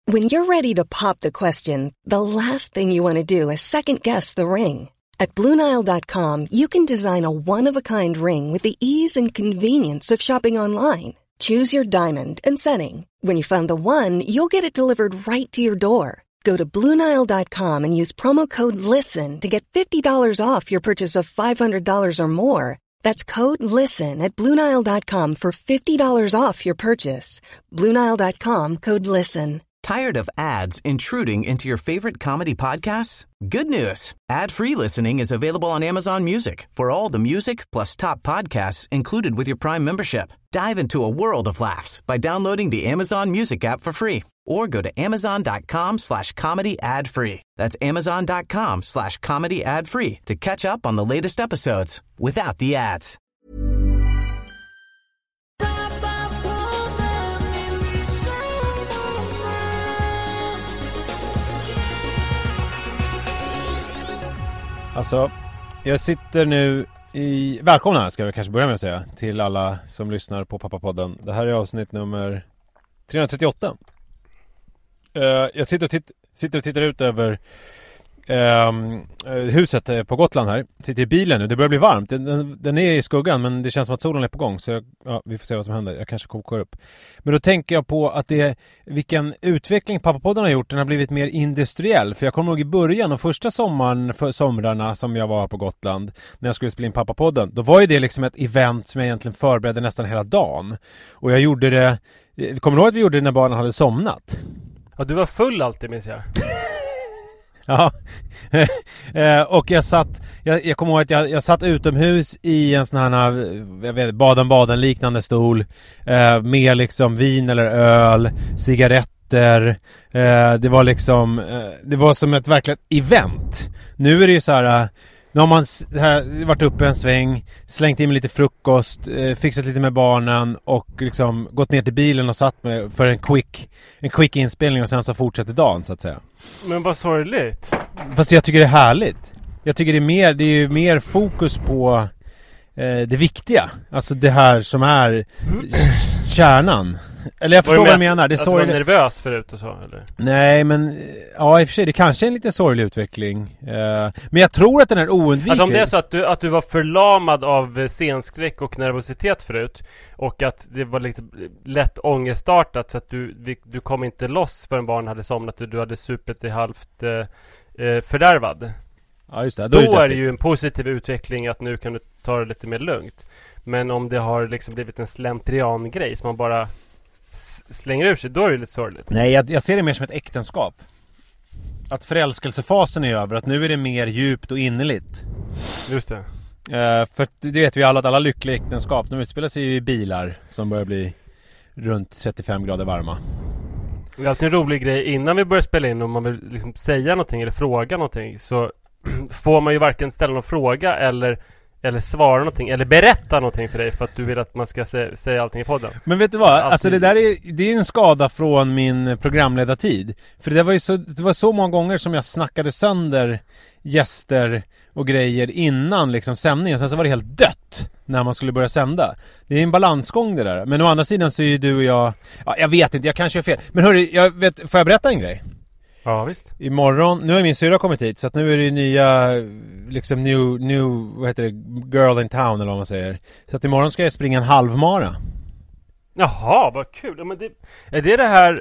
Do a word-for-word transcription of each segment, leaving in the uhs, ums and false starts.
When you're ready to pop the question, the last thing you want to do is second-guess the ring. At Blue Nile dot com, you can design a one-of-a-kind ring with the ease and convenience of shopping online. Choose your diamond and setting. When you find the one, you'll get it delivered right to your door. Go to Blue Nile dot com and use promo code LISTEN to get fifty dollars off your purchase of five hundred dollars or more. That's code LISTEN at Blue Nile dot com for fifty dollars off your purchase. Blue Nile dot com, code LISTEN. Tired of ads intruding into your favorite comedy podcasts? Good news. Ad-free listening is available on Amazon Music for all the music plus top podcasts included with your Prime membership. Dive into a world of laughs by downloading the Amazon Music app for free or go to amazon.com slash comedy ad free. That's amazon.com slash comedy ad free to catch up on the latest episodes without the ads. Alltså, jag sitter nu i... Välkomna ska jag kanske börja med att säga till alla som lyssnar på Pappapodden. Det här är avsnitt nummer trehundratrettioåtta. Uh, jag sitter och, titt- sitter och tittar ut över uh, huset på Gotland här. Sitter i bilen nu, det börjar bli varmt. Den, den, den är i skuggan men det känns som att solen är på gång. Så jag, ja, vi får se vad som händer. Jag kanske kokar upp. Men då tänker jag på att det vilken utveckling Pappapodden har gjort. Den har blivit mer industriell. För jag kommer ihåg i början och första sommaren för somrarna som jag var på Gotland när jag skulle spela in Pappapodden. Då var ju det liksom ett event som jag egentligen förberedde nästan hela dagen. Och jag gjorde det... Kommer du ihåg att vi gjorde det när barnen hade somnat? Ja, du var full alltid, minns jag. Ja, och jag satt jag, jag kommer ihåg att jag, jag satt utomhus i en sån här jag vet, baden-baden liknande stol eh, med liksom vin eller öl, cigaretter. Eh, det var liksom eh, det var som ett verkligt event. Nu är det ju så här eh, nu har man här, varit uppe en sväng, slängt in med lite frukost, eh, fixat lite med barnen och liksom gått ner till bilen och satt med för en quick en quick inspelning och sen så fortsätter dagen så att säga. Men vad sorgligt. Fast jag tycker det är härligt. Jag tycker det är mer det är ju mer fokus på eh, det viktiga. Alltså det här som är kärnan. Eller jag förstår vad du menar. Det är att du var nervös förut och så, eller? Nej, men ja, i och för sig, det kanske är en lite sorglig utveckling. Uh, men jag tror att den är oundviklig. Alltså om det är så att du, att du var förlamad av scenskräck och nervositet förut och att det var lite lätt ångestartat så att du, du kom inte loss förrän barnen hade somnat och du hade supet i halvt uh, fördärvad. Ja, just det. Då, Då är det, är det ju en positiv utveckling att nu kan du ta det lite mer lugnt. Men om det har liksom blivit en slentrian-grej som man bara slänger ur sig, då är det lite sorgligt. Nej, jag, jag ser det mer som ett äktenskap. Att förälskelsefasen är över, att nu är det mer djupt och innerligt. Just det. Uh, för det vet vi alla att alla lyckliga äktenskap, de utspelar sig i bilar som börjar bli runt trettiofem grader varma. Det är alltid en rolig grej innan vi börjar spela in, om man vill liksom säga någonting eller fråga någonting, så får man ju varken ställa någon fråga eller eller svara någonting, eller berätta någonting för dig för att du vill att man ska sä- säga allting i podden. Men vet du vad? Alltid. Alltså det där är, det är en skada från min programledartid. För det var ju så, det var så många gånger som jag snackade sönder gäster och grejer innan liksom sändningen. Sen så var det helt dött när man skulle börja sända. Det är en balansgång det där. Men å andra sidan så är ju du och jag... Ja, jag vet inte, jag kanske är fel. Men hörru, jag vet, får jag berätta en grej? Ja, visst. Imorgon, nu har min syra kommit hit så att nu är det nya liksom new, new vad heter det, girl in town eller vad man säger. Så att imorgon ska jag springa en halvmara. Jaha, vad kul. Men det, är det det här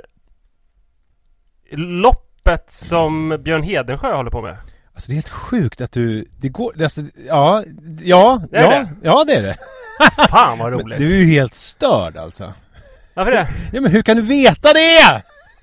loppet som Björn Hedensjö håller på med? Alltså det är helt sjukt att du det går alltså, ja, ja, det är ja, det. ja det är det. Fan vad roligt. Du är ju helt störd alltså. Varför det? Ja, men hur kan du veta det?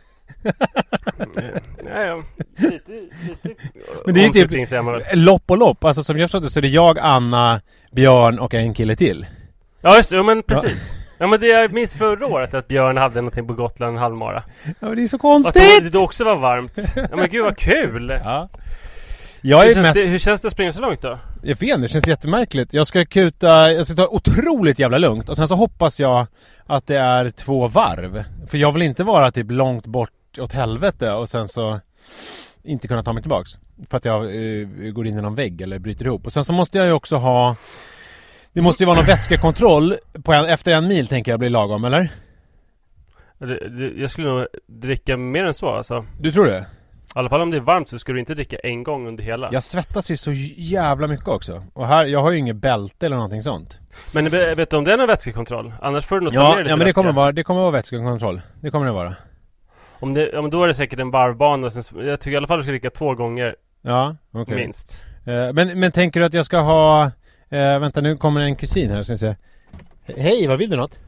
Nej, ja, lite, lite men det är typ lopp och lopp. Alltså som jag förstod så är det jag, Anna, Björn och en kille till. Ja just det, ja, men precis. Ja. Ja men det jag minns förra året att Björn hade någonting på Gotland en halvmara. Ja men det är så konstigt. Att det också var varmt. Ja men gud vad kul. Ja. Jag hur, är känns mest... det, hur känns det att springa så långt då? Jag vet, det känns jättemärkligt. Jag ska kuta, jag ska ta otroligt jävla lugnt. Och sen så hoppas jag att det är två varv. För jag vill inte vara typ långt bort åt helvete och sen så inte kunna ta mig tillbaks. För att jag uh, går in i någon vägg eller bryter ihop. Och sen så måste jag ju också ha... Det måste ju vara någon vätskekontroll på en, efter en mil tänker jag blir lagom, eller? Det, det, jag skulle nog dricka mer än så alltså. Du tror det? I alla fall om det är varmt så ska du inte dricka en gång under hela. Jag svettas ju så jävla mycket också. Och här, jag har ju inget bälte eller någonting sånt. Men vet du om det är någon vätskekontroll? Annars får du nog ta Ja, ner lite ja men det vätska. kommer, vara, det kommer vara vätskekontroll. Det kommer det vara. Om det, ja, men då är det säkert en varvbana. Sen, jag tycker i alla fall du ska dricka två gånger. Ja, okej. Okay. Minst. Uh, men, men tänker du att jag ska ha... Uh, vänta, nu kommer en kusin här, ska vi se. Hej, vad vill du något?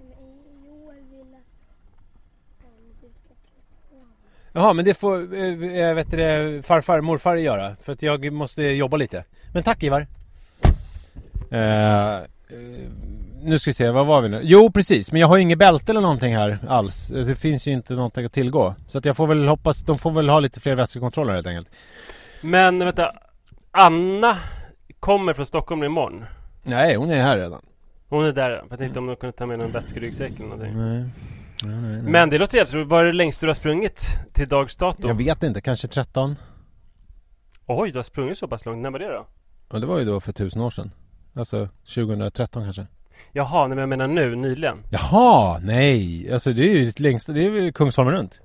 Jaha, men det får äh, vet du det, farfar, morfar göra. För att jag måste jobba lite. Men tack Ivar. Uh, uh, nu ska vi se, vad var vi nu? Jo, precis, men jag har ju inget bälte eller någonting här alls. Det finns ju inte någonting att tillgå. Så att jag får väl hoppas, de får väl ha lite fler vätskekontroller helt enkelt. Men vänta, Anna kommer från Stockholm imorgon. Nej, hon är här redan. Hon är där, jag tänkte inte om de kunde ta med någon vätskeryggsäck eller någonting. Nej. Nej, nej, nej. Men det låter jävligt. Vad är det längst du har sprungit till dags dato? Jag vet inte, kanske tretton. Oj, du har sprungit så pass långt. När var det då? Ja, det var ju då för tusen år sedan. Alltså tjugohundratretton kanske. Jaha, nej, men jag menar nu, nyligen. Jaha, nej. Alltså det är ju det längsta, det är ju Kungsholmen runt.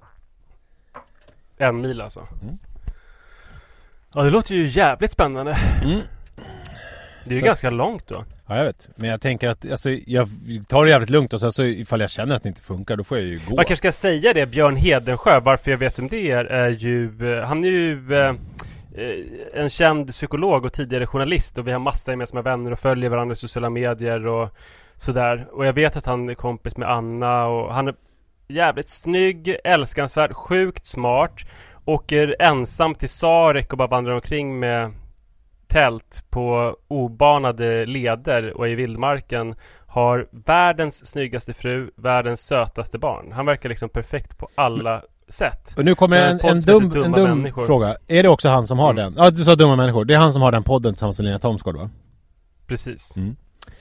En mil alltså. Mm. Ja, det låter ju jävligt spännande. Mm. Det är ju så ganska långt då. Ja, jag vet. Men jag tänker att alltså, jag tar det jävligt lugnt och så alltså, ifall jag känner att det inte funkar, då får jag ju gå. Man kanske ska säga det, Björn Hedensjö, varför jag vet om det är, är ju, han är ju eh, en känd psykolog och tidigare journalist och vi har massa gemensamma vänner och följer varandra i sociala medier och sådär. Och jag vet att han är kompis med Anna och han är jävligt snygg, älskansvärd, sjukt smart, åker ensam till Sarek och bara vandrar omkring med tält på obanade leder och i vildmarken, har världens snyggaste fru, världens sötaste barn. Han verkar liksom perfekt på alla sätt. Och nu kommer en, en, en dum, en dum fråga. Är det också han som har mm. den? Ja, du sa dumma människor. Det är han som har den podden tillsammans med Lena Thomsgård, va? Precis. Mm.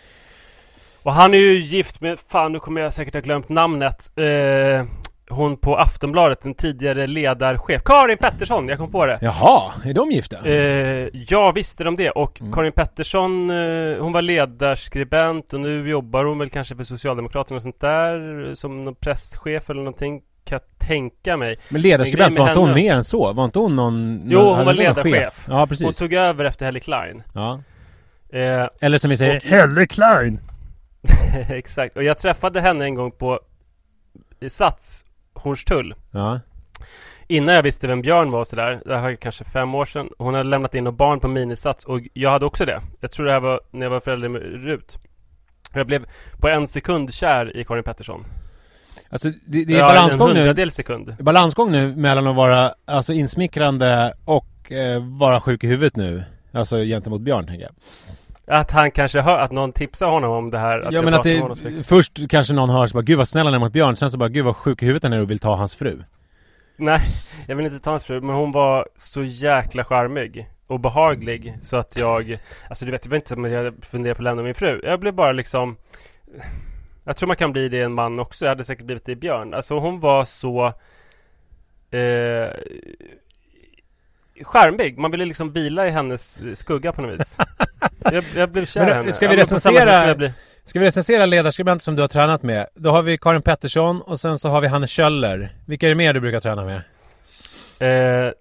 Och han är ju gift med, fan nu kommer jag säkert ha glömt namnet, eh, hon på Aftonbladet, en tidigare ledarchef, Karin Pettersson, jag kom på det. Jaha, är de gifta? Eh, ja, visste de det. Och mm. Karin Pettersson, eh, hon var ledarskribent och nu jobbar hon väl kanske för Socialdemokraterna och sånt där, som någon presschef eller någonting, kan jag tänka mig. Men ledarskribent, var inte hon mer än så? Var inte hon någon... Jo, någon, hon var ledarchef. Ja, precis. Hon tog över efter Helle Klein. Ja. Eh, eller som vi säger, och, Helle Klein. Exakt, och jag träffade henne en gång på Sats Hornstull. Ja. Innan jag visste vem Björn var och sådär. Det här var kanske fem år sedan. Hon hade lämnat in några barn på minisats och jag hade också det. Jag tror det här var när jag var förälder med Rut. Jag blev på en sekund kär i Karin Pettersson. Alltså det, det är ja, balansgång nu. Sekund. Balansgång nu mellan att vara alltså insmickrande och eh, vara sjuk i huvudet nu. Alltså gentemot Björn, tänker jag. Att han kanske hör, att någon tipsar honom om det här. Att ja, men att det, först kanske någon hör så bara, gud vad snälla mot Björn. Sen så bara, gud vad sjuk i huvudet när du vill ta hans fru. Nej, jag vill inte ta hans fru. Men hon var så jäkla charmig och behaglig. Så att jag, alltså du vet, jag vet inte som jag funderar på att lämna min fru. Jag blev bara liksom, jag tror man kan bli det en man också. Jag hade säkert blivit det i Björn. Alltså hon var så eh, charmig. Man ville liksom bila i hennes skugga på något vis. jag, jag blev kär i henne. Ska vi recensera, bli... ska vi recensera ledarskribent som du har tränat med? Då har vi Karin Pettersson och sen så har vi Hanne Kjöller. Vilka är det mer du brukar träna med? Eh,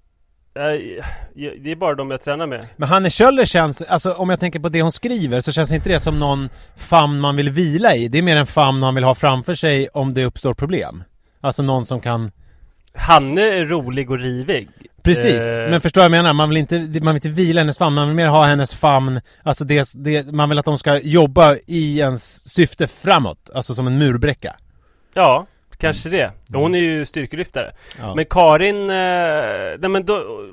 det är bara de jag tränar med. Men Hanne Kjöller känns, alltså om jag tänker på det hon skriver, så känns inte det som någon famn man vill vila i. Det är mer en famn man vill ha framför sig om det uppstår problem. Alltså någon som kan... Hanne är rolig och rivig. Precis, eh... men förstår jag menar, man vill inte man vill inte vila hennes famn, man vill mer ha hennes famn. Alltså det, det, man vill att de ska jobba i ens syfte framåt, alltså som en murbräcka. Ja, kanske det. Hon är ju styrkelyftare. Ja. Men Karin, eh, nej men då,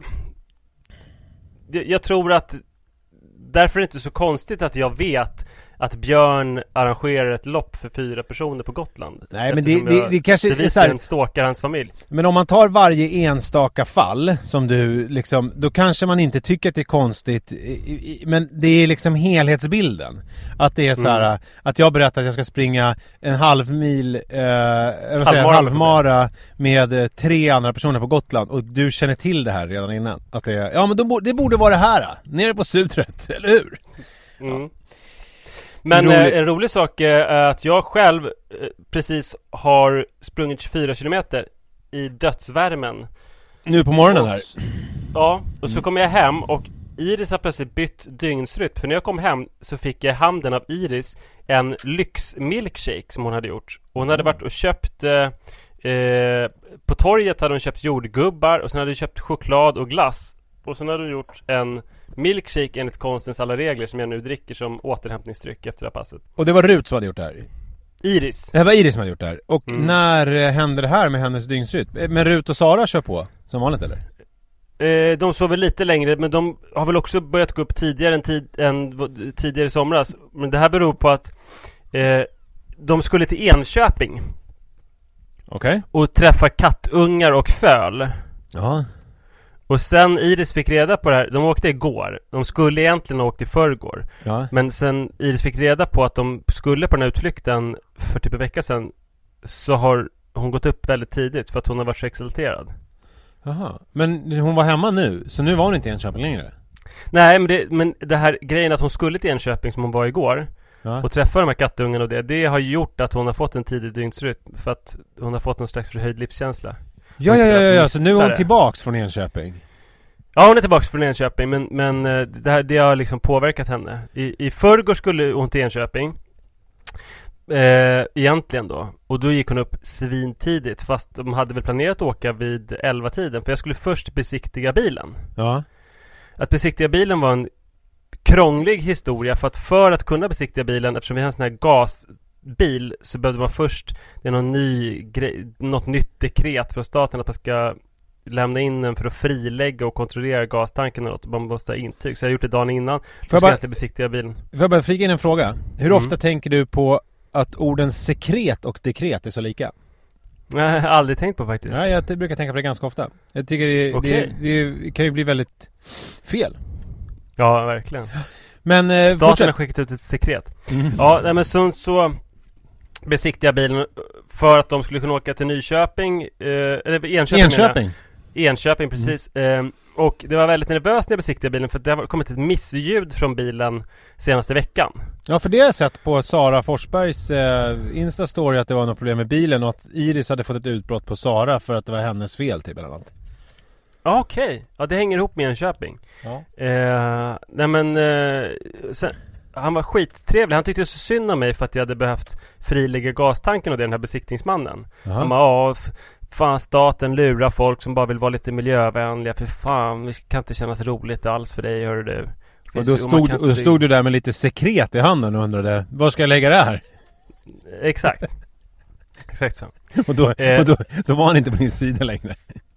jag, jag tror att därför är det inte så konstigt att jag vet att Björn arrangerar ett lopp för fyra personer på Gotland. Nej, men det, det, det kanske det är så här, stalkar hans familj. Men om man tar varje enstaka fall som du liksom, då kanske man inte tycker att det är konstigt, men det är liksom helhetsbilden. Att det är så här, mm. att jag berättar att jag ska springa en halv mil eh, jag vill säga, en halvmara med tre andra personer på Gotland och du känner till det här redan innan. Att det är, ja men då, det borde vara det här, nere på Sudret, eller hur? Mm. Ja. Men rolig... eh, en rolig sak är att jag själv eh, precis har sprungit tjugofyra kilometer i dödsvärmen. Nu på morgonen och, här. Ja, och så Mm. kom jag hem och Iris har plötsligt bytt dygnsrytm. För när jag kom hem så fick jag i handen av Iris en lyxmilkshake som hon hade gjort. Och hon hade varit och köpt eh, eh, på torget hade hon köpt jordgubbar och sen hade hon köpt choklad och glass. Och sen hade hon gjort en milkshake enligt konstens alla regler som jag nu dricker som återhämtningsdryck efter det här passet. Och det var Rut som hade gjort det här? Iris. Det var Iris som hade gjort det här. Och Mm. när eh, hände det här med hennes dygnsrytm? Men Rut och Sara kör på som vanligt eller? Eh, de sover lite längre, men de har väl också börjat gå upp tidigare än, tid, än v- tidigare i somras. Men det här beror på att eh, de skulle till Enköping Okej. Okay. och träffa kattungar och föl. Ja. Och sen Iris fick reda på det här, de åkte igår. De skulle egentligen ha åkt i förrgår. Ja. Men sen Iris fick reda på att de skulle på den här utflykten för typ en vecka sedan, så har hon gått upp väldigt tidigt för att hon har varit så exalterad. Jaha. Men hon var hemma nu, så nu var hon inte i Enköping längre? Nej, men det, men det här grejen att hon skulle till Enköping som hon var igår, Ja. och träffa de här kattungarna och det, det har gjort att hon har fått en tidig dygnsrytm för att hon har fått någon slags förhöjd livskänsla. Ja, ja, ja, ja, ja. Så nu är hon det. tillbaks från Enköping. Ja, hon är tillbaks från Enköping, men, men eh, det, här, det har liksom påverkat henne. I, i förrgår skulle hon till Enköping eh, egentligen då. Och då gick hon upp svintidigt, fast de hade väl planerat att åka vid elva tiden. För jag skulle först besiktiga bilen. Ja. Att besiktiga bilen var en krånglig historia, för att för att kunna besiktiga bilen, eftersom vi har en sån här gasbil, så behövde man först, det är någon ny grej, något nytt dekret från staten att man ska lämna in den för att frilägga och kontrollera gastanken och något. Man måste ha intyg. Så jag har gjort det dagen innan. För att bara besiktiga bilen. Får jag bara flika in en fråga? Hur Mm. ofta tänker du på att orden sekret och dekret är så lika? Nej, jag har aldrig tänkt på faktiskt. Ja, jag brukar tänka på det ganska ofta. Jag tycker det, Okej. det, det kan ju bli väldigt fel. Ja, verkligen. Men eh, Staten fortsätt. har skickat ut ett sekret. Mm. Ja, nej, men så, så besiktiga bilen för att de skulle kunna åka till Nyköping, eh, eller Enköping. Enköping. Enköping, precis. Mm. Eh, och det var väldigt nervöst när jag besiktigade bilen, för det har kommit ett missljud från bilen senaste veckan. Ja, för det har jag sett på Sara Forsbergs eh, Insta-story att det var något problem med bilen och att Iris hade fått ett utbrott på Sara för att det var hennes fel typ eller något. Ja, okej. Okay. Ja, det hänger ihop med Enköping. Ja. Eh, nej men eh, sen, han var skittrevlig. Han tyckte så synd om mig för att jag hade behövt frilägga gastanken och det, den här besiktningsmannen. Jaha. Han bara, ja, f- fan, staten lurar folk som bara vill vara lite miljövänliga. För fan, det kan inte kännas roligt alls för dig, hör du. Och då stod, och då stod du där med lite sekret i handen och undrade, vad ska jag lägga det här? Exakt. Exakt så. Och, då, Eh. och då, då var han inte på din sida längre.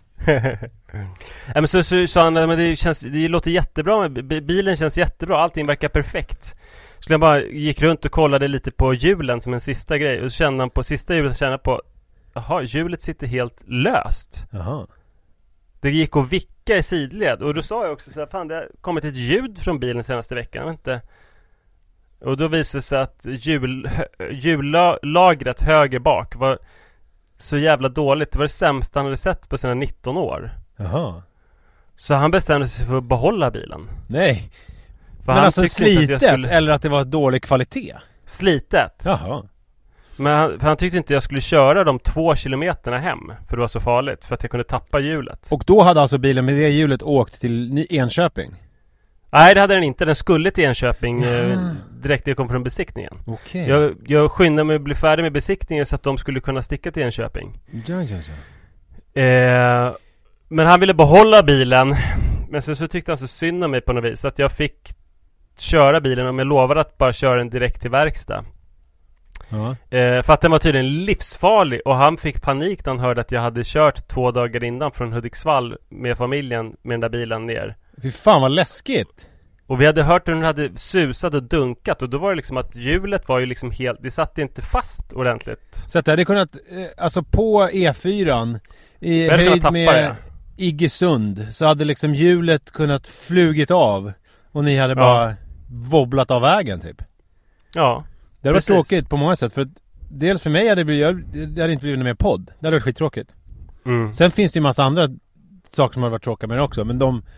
Nej, men så sa så, han, men det, känns, det låter jättebra, b- bilen känns jättebra, allting verkar perfekt. Så jag bara gick runt och kollade lite på hjulen som en sista grej. Och så kände han på sista hjulet, kände på, jaha, hjulet sitter helt löst. Jaha. Det gick att vicka i sidled. Och då sa jag också så här, fan, det har kommit ett ljud från bilen senaste veckan, jag vet inte. Och då visade det sig att hjul, hjullagret höger bak var så jävla dåligt. Det var det sämsta han hade sett på sina nitton år. Jaha. Så han bestämde sig för att behålla bilen. Nej. För Men han alltså tyckte inte att slitet jag skulle... eller att det var dålig kvalitet? Slitet. Jaha. Men han, för han tyckte inte jag skulle köra de två kilometerna hem, för det var så farligt, för att jag kunde tappa hjulet. Och då hade alltså bilen med det hjulet åkt till Ny- Enköping? Nej, det hade den inte. Den skulle till Enköping Ja. eh, direkt när jag kom från besiktningen. Okej. Jag, jag skyndade mig att bli färdig med besiktningen så att de skulle kunna sticka till Enköping. Ja, ja, ja. Eh, men han ville behålla bilen. Men så, så tyckte han så synd om mig på något vis, så att jag fick köra bilen, om jag lovade att bara köra den direkt till verkstad. Ja. Eh, för att den var tydligen livsfarlig, och han fick panik när han hörde att jag hade kört två dagar innan från Hudiksvall med familjen med den där bilen ner. Fy fan vad läskigt. Och vi hade hört hur den hade susat och dunkat, och då var det liksom att hjulet var ju liksom helt, det satt inte fast ordentligt. Så att det hade kunnat, eh, alltså på E fyran i hade kunnat höjd tappa med det. Iggesund, så hade liksom hjulet kunnat flugit av och ni hade Ja. bara wobblat av vägen typ. Ja. Det hade varit Precis. tråkigt på många sätt, för att dels för mig hade det, blivit, jag- det hade inte blivit någon mer podd. Det hade varit skittråkigt. Mm. Sen finns det ju massa andra saker som har varit tråkiga med det också, men de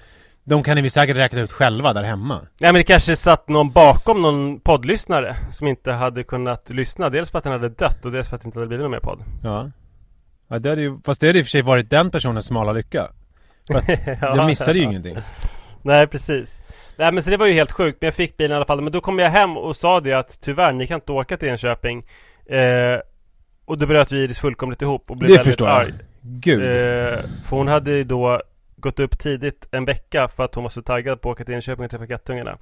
de kan vi säkert räkna ut själva där hemma. Nej, men det kanske satt någon bakom någon poddlyssnare som inte hade kunnat lyssna. Dels för att den hade dött och dels för att det inte hade blivit någon mer podd. Ja, ja det hade ju, fast det hade i och för sig varit den personens smala lycka. För att ja, jag missade ju ingenting. Nej, precis. Nej, men så det var ju helt sjukt. Men jag fick bilen i alla fall. Men då kom jag hem och sa det att tyvärr, ni kan inte åka till Enköping. Eh, och då bröt vi Iris fullkomligt ihop och blev det väldigt förstår jag. arg. Gud. Eh, för hon hade då gått upp tidigt en vecka för att hon var så taggad på att åka till Enköping och träffa kattungarna.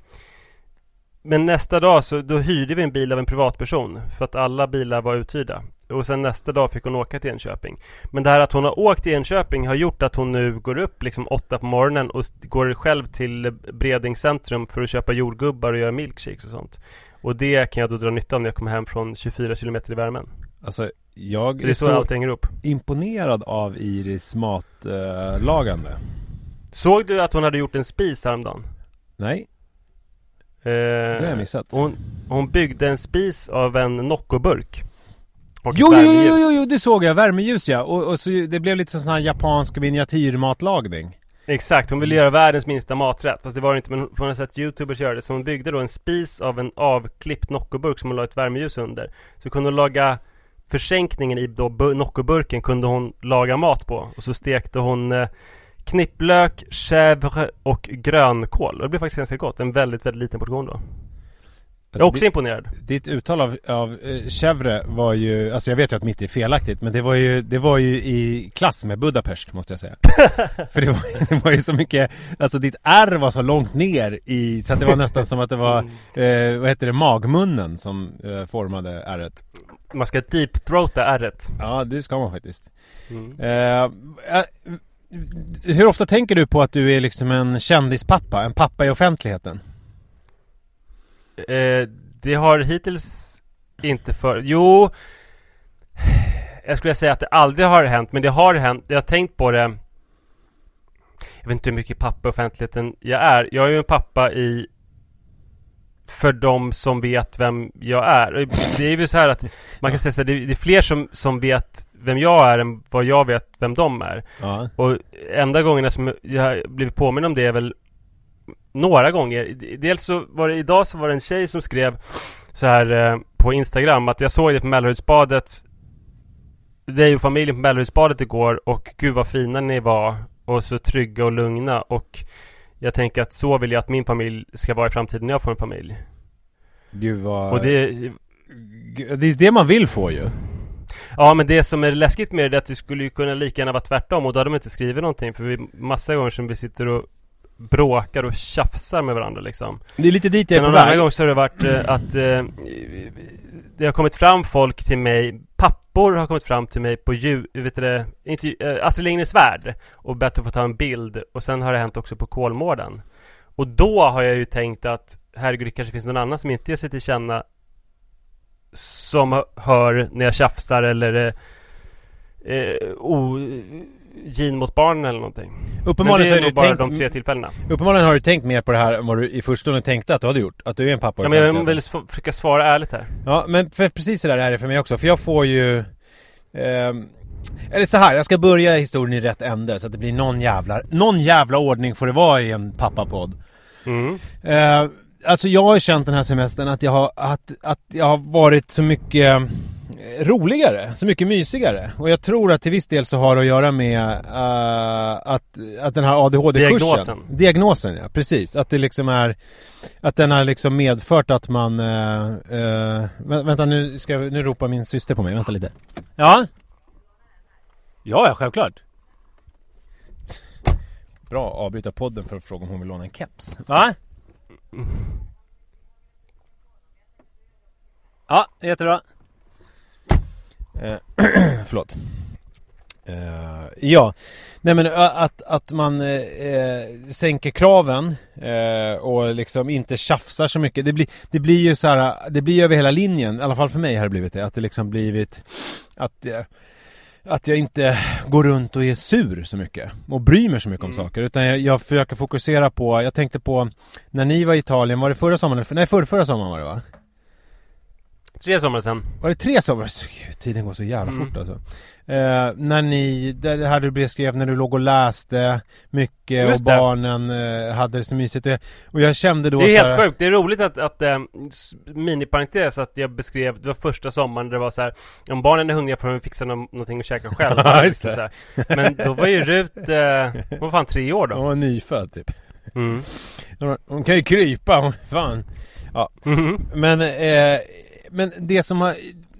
Men nästa dag så då hyrde vi en bil av en privatperson för att alla bilar var uthyrda. Och sen nästa dag fick hon åka till Enköping. Men det här att hon har åkt till Enköping har gjort att hon nu går upp liksom åtta på morgonen och går själv till Bredingscentrum för att köpa jordgubbar och göra milkshakes och sånt. Och det kan jag då dra nytta av när jag kommer hem från tjugofyra kilometer i värmen. Alltså, jag är, är så, så allt hänger upp. Imponerad av Iris matlagande. Uh, Såg du att hon hade gjort en spis häromdagen? Nej. Eh, det har jag missat. Hon, hon byggde en spis av en Noccoburk. Jo, jo, jo, jo, jo, det såg jag. Värmeljus, ja. Och, och så det blev lite sån här japansk miniatyrmatlagning. Exakt, hon ville göra världens minsta maträtt. Fast det var det inte, men hon har sett YouTubers göra det. Så hon byggde då en spis av en avklippt Noccoburk som hon la ett värmeljus under. Så kunde hon laga försänkningen i då Noccoburken kunde hon laga mat på. Och så stekte hon eh, knipplök, chèvre och grönkål. Och det blev faktiskt ganska gott. En väldigt, väldigt liten portion då. Jag är också ditt, imponerad. Ditt uttal av, av uh, chèvre var ju, alltså jag vet ju att mitt är felaktigt, men det var ju, det var ju i klass med Budapest, måste jag säga. För det var, det var ju så mycket, alltså ditt R var så långt ner i, så att det var nästan som att det var, uh, vad heter det, magmunnen som uh, formade R-et. Man ska deep-throata R-et. Ja, det ska man faktiskt. Mm. Uh, uh, hur ofta tänker du på att du är liksom en kändispappa, en pappa i offentligheten? Eh, det har hittills inte för... Jo, jag skulle säga att det aldrig har hänt, men det har hänt. Jag har tänkt på det. Jag vet inte hur mycket pappa i offentligheten jag är. Jag är ju en pappa i för de som vet vem jag är. Det är ju så här att man kan säga så här, det är fler som, som vet vem jag är än vad jag vet vem de är. Ja. Och enda gångerna som jag har blivit påminn om det är väl några gånger. Dels så var det idag så var det en tjej som skrev så här eh, på Instagram att jag såg det på Mellerudsbadet, dig och familjen på Mellerudsbadet igår, och gud vad fina ni var och så trygga och lugna, och jag tänker att så vill jag att min familj ska vara i framtiden när jag får en familj. Gud vad... Och det... det är det man vill få ju. Ja, men det som är läskigt med det är att det skulle ju kunna lika gärna vara tvärtom, och då hade de inte skrivit någonting, för vi massa gånger som vi sitter och bråkar och tjafsar med varandra liksom. Det är lite dit jag är på väg. En annan gång så har det varit eh, att eh, det har kommit fram folk till mig, pappor har kommit fram till mig på ju, vet du det, inte, eh, Astrid Lindgrens Värld och bett att få ta en bild, och sen har det hänt också på Kolmården. Och då har jag ju tänkt att herregud, det kanske finns någon annan som inte jag ser till känna som hör när jag tjafsar eller eh, o gin mot barnen eller någonting. Uppenbarligen men det är så nog bara tänkt, de tre tillfällena. Uppenbarligen har du tänkt mer på det här än vad du i förstone tänkte att du hade gjort. Att du är en pappa. Ja, men jag vill sv- försöka svara ärligt här. Ja, men för precis så där är det för mig också. För jag får ju... Eh, eller så här, jag ska börja historien i rätt ände så att det blir någon jävla, någon jävla ordning får det vara i en pappapodd. Mm. Eh, alltså jag har känt den här semestern att jag har, att, att jag har varit så mycket roligare, så mycket mysigare. Och jag tror att till viss del så har det att göra med uh, att, att den här A D H D-kursen. Diagnosen. Diagnosen, ja, precis. Att det liksom är, att den har liksom medfört att man uh, uh, vä- vänta nu ska nu ropar min syster på mig, vänta lite. Ja? Ja, ja, självklart. Bra, avbryta podden för att fråga om hon vill låna en keps. Va? Mm. Ja, jättebra. Eh, förlåt. Eh, ja, nej men att, att man eh, sänker kraven eh, och liksom inte tjafsar så mycket. Det blir, det blir ju så här, det blir över hela linjen, i alla fall för mig har det blivit det. Att det liksom blivit att, eh, att jag inte går runt och är sur så mycket och bryr mig så mycket om mm. saker. Utan jag, jag försöker fokusera på, jag tänkte på när ni var i Italien, var det förra sommaren? Nej, förra, förra sommaren var det, va? Tre somrar sen. Var det tre somrar? Tiden går så jävla Mm. fort alltså. Eh, när ni, det här du beskrev när du låg och läste mycket. Just och det. barnen eh, hade det så mysigt. Och jag kände då Det är så här, helt sjukt, det är roligt att, att äh, miniparentes att jag beskrev, det var första sommaren där det var så här, om barnen är hungriga får de fixa någon, någonting att käka själv. Ja, liksom, just så här. Men då var ju Rut, äh, hon var fan tre år då. hon var nyfödd typ. Mm. Hon, hon kan ju krypa, hon, fan. Ja. Mm. Men, eh, men det som har,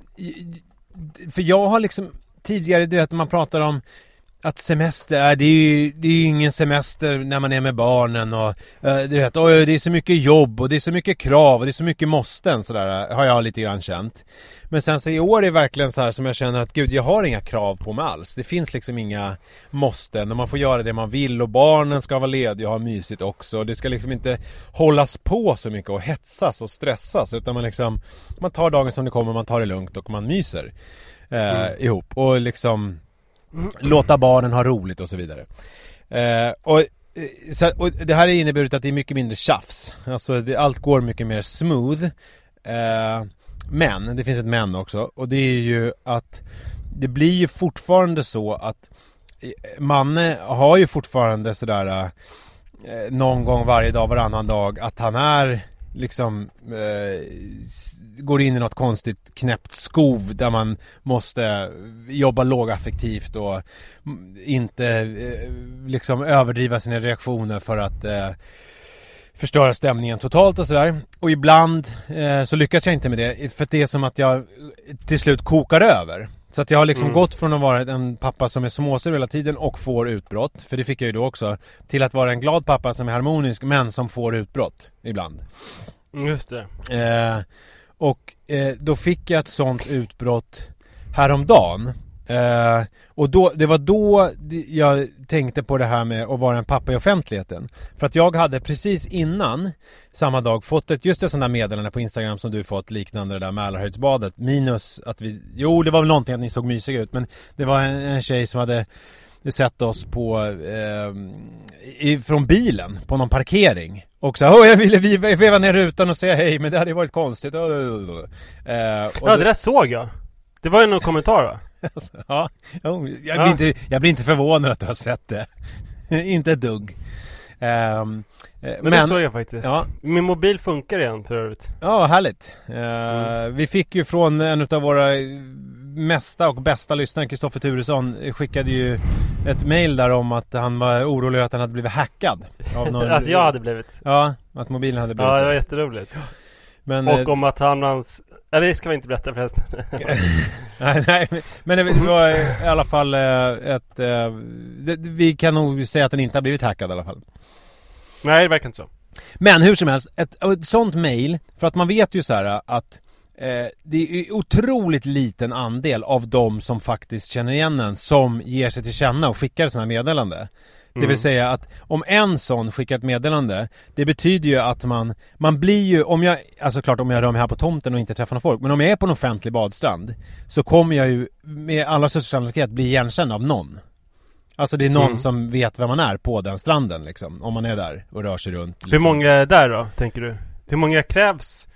för jag har liksom tidigare, du vet, man pratar om att semester är, det är ju det är ju ingen semester när man är med barnen och eh, du vet, oj, det är så mycket jobb och det är så mycket krav och det är så mycket måsten sådär, har jag lite grann känt. Men sen så i år är det verkligen så här som jag känner att gud, jag har inga krav på mig alls. Det finns liksom inga måsten och man får göra det man vill och barnen ska vara lediga och ha mysigt också. Och det ska liksom inte hållas på så mycket och hetsas och stressas, utan man liksom, man tar dagen som det kommer, man tar det lugnt och man myser eh, mm. ihop och liksom låta barnen ha roligt och så vidare. Eh, och, så, och det här har inneburit att det är mycket mindre tjafs. Alltså det, allt går mycket mer smooth. Eh, men, det finns ett men också. Och det är ju att det blir ju fortfarande så att Manne har ju fortfarande sådär eh, någon gång varje dag, varannan dag, att han är liksom eh, går in i något konstigt knäppt skov där man måste jobba lågaffektivt och inte eh, liksom överdriva sina reaktioner för att eh, förstöra stämningen totalt och sådär. Och ibland eh, så lyckas jag inte med det, för det är som att jag till slut kokar över. Så att jag har liksom mm. gått från att vara en pappa som är småsur hela tiden och får utbrott, för det fick jag ju då också, till att vara en glad pappa som är harmonisk men som får utbrott ibland. Just det. Eh, och eh, då fick jag ett sånt utbrott häromdagen. Eh, och då, det var då jag tänkte på det här med att vara en pappa i offentligheten. För att jag hade precis innan samma dag fått ett, just ett sånt där meddelande på Instagram som du fått, liknande det där Mälarhöjdsbadet. Minus att vi, jo det var väl någonting att ni såg mysiga ut, men det var en, en tjej som hade sett oss på eh, i, från bilen på någon parkering och så åh, jag ville veva ner rutan och säga hej, men det hade ju varit konstigt. Eh, och ja, det där såg jag. Det var ju någon kommentar va? Alltså, ja, jag blir, ja. Inte, jag blir inte förvånad att du har sett det. Inte ett dugg. Um, men, men det såg jag faktiskt. Ja. Min mobil funkar igen för övrigt. Ja, härligt. Uh, mm. Vi fick ju från en av våra mesta och bästa lyssnare, Kristoffer Turesson, skickade ju ett mejl där om att han var orolig att han hade blivit hackad. Av någon... att jag hade blivit. Ja, att mobilen hade blivit. Ja, det var jätteroligt. Men, och om att han hans... Ja, det ska vi inte berätta förresten. nej, nej, men det var i alla fall ett... Det, vi kan nog säga att den inte har blivit hackad i alla fall. Nej, det verkar inte så. Men hur som helst, ett, ett sånt mejl, för att man vet ju så här att eh, det är otroligt liten andel av dem som faktiskt känner igen en som ger sig till känna och skickar sådana meddelande. Det vill mm. säga att om en sån skickar ett meddelande, det betyder ju att man man blir ju, om jag, alltså klart om jag rör mig här på tomten och inte träffar någon folk, men om jag är på en offentlig badstrand så kommer jag ju med alla största sannolikhet bli igenkänd av någon. Alltså det är någon mm. som vet vem man är på den stranden liksom, om man är där och rör sig runt. Liksom. Hur många är där då, tänker du? Hur många krävs?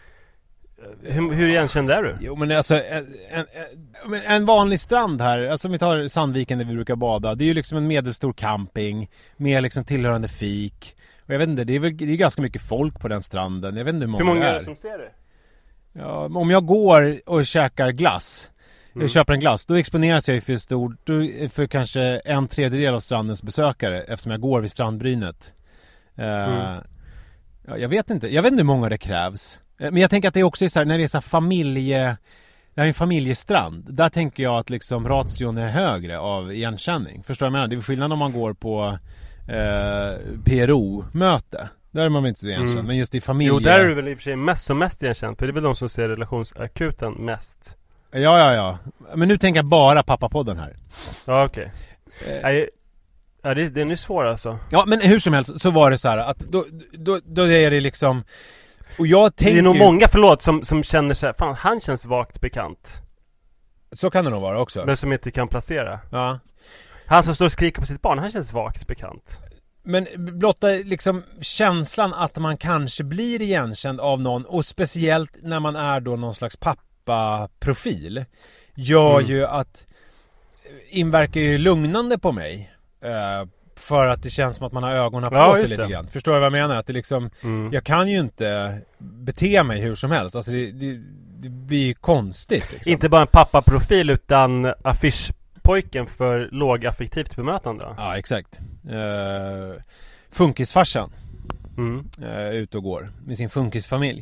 Hur, hur igenkänd är du? Jo, men alltså en, en, en vanlig strand här, alltså om vi tar Sandviken där vi brukar bada, det är ju liksom en medelstor camping med liksom tillhörande fik. Och jag vet inte, det är väl det är ganska mycket folk på den stranden. Jag vet inte hur många, hur många det är. är det som ser det? Ja, om jag går och käkar glass, mm. jag köper en glass, då exponeras jag ju för stort för kanske en tredjedel av strandens besökare eftersom jag går vid strandbrynet. Mm. Uh, ja, jag vet inte, jag vet inte hur många det krävs. Men jag tänker att det också är så här, när det är så här familje, det här är en familjestrand, där tänker jag att liksom ration är högre av igenkänning. Förstår jag menar? Det är skillnad om man går på eh, P R O-möte. Där är man inte så igenkänd, mm. men just i familje... Jo, där är du väl i och för sig mest som mest igenkänd, för det är väl de som ser relationsakuten mest. Ja, ja, ja. Men nu tänker jag bara pappapodden här. Ja, okej. Okay. Eh. Ja, det är, det är nu svårt alltså. Ja, men hur som helst så var det så här att då, då, då är det liksom... Och jag tänker... Det är nog många, förlåt, som, som känner sig, fan, han känns vagt bekant. Så kan det nog vara också. Men som inte kan placera. Ja. Han som står och skriker på sitt barn, han känns vagt bekant. Men blotta liksom känslan att man kanske blir igenkänd av någon, och speciellt när man är då någon slags pappa pappa-profil gör Mm. ju att inverkar ju lugnande på mig. Uh, för att det känns som att man har ögonen på Ja, sig just lite det. grann. Förstår du vad jag menar? Att det liksom, Mm. jag kan ju inte bete mig hur som helst. Alltså det, det, det blir ju konstigt. Liksom. Inte bara en pappaprofil utan affischpojken för lågaffektivt bemötande. Ja, exakt. Uh, funkisfarsan. Mm. Uh, ut och går med sin funkisfamilj.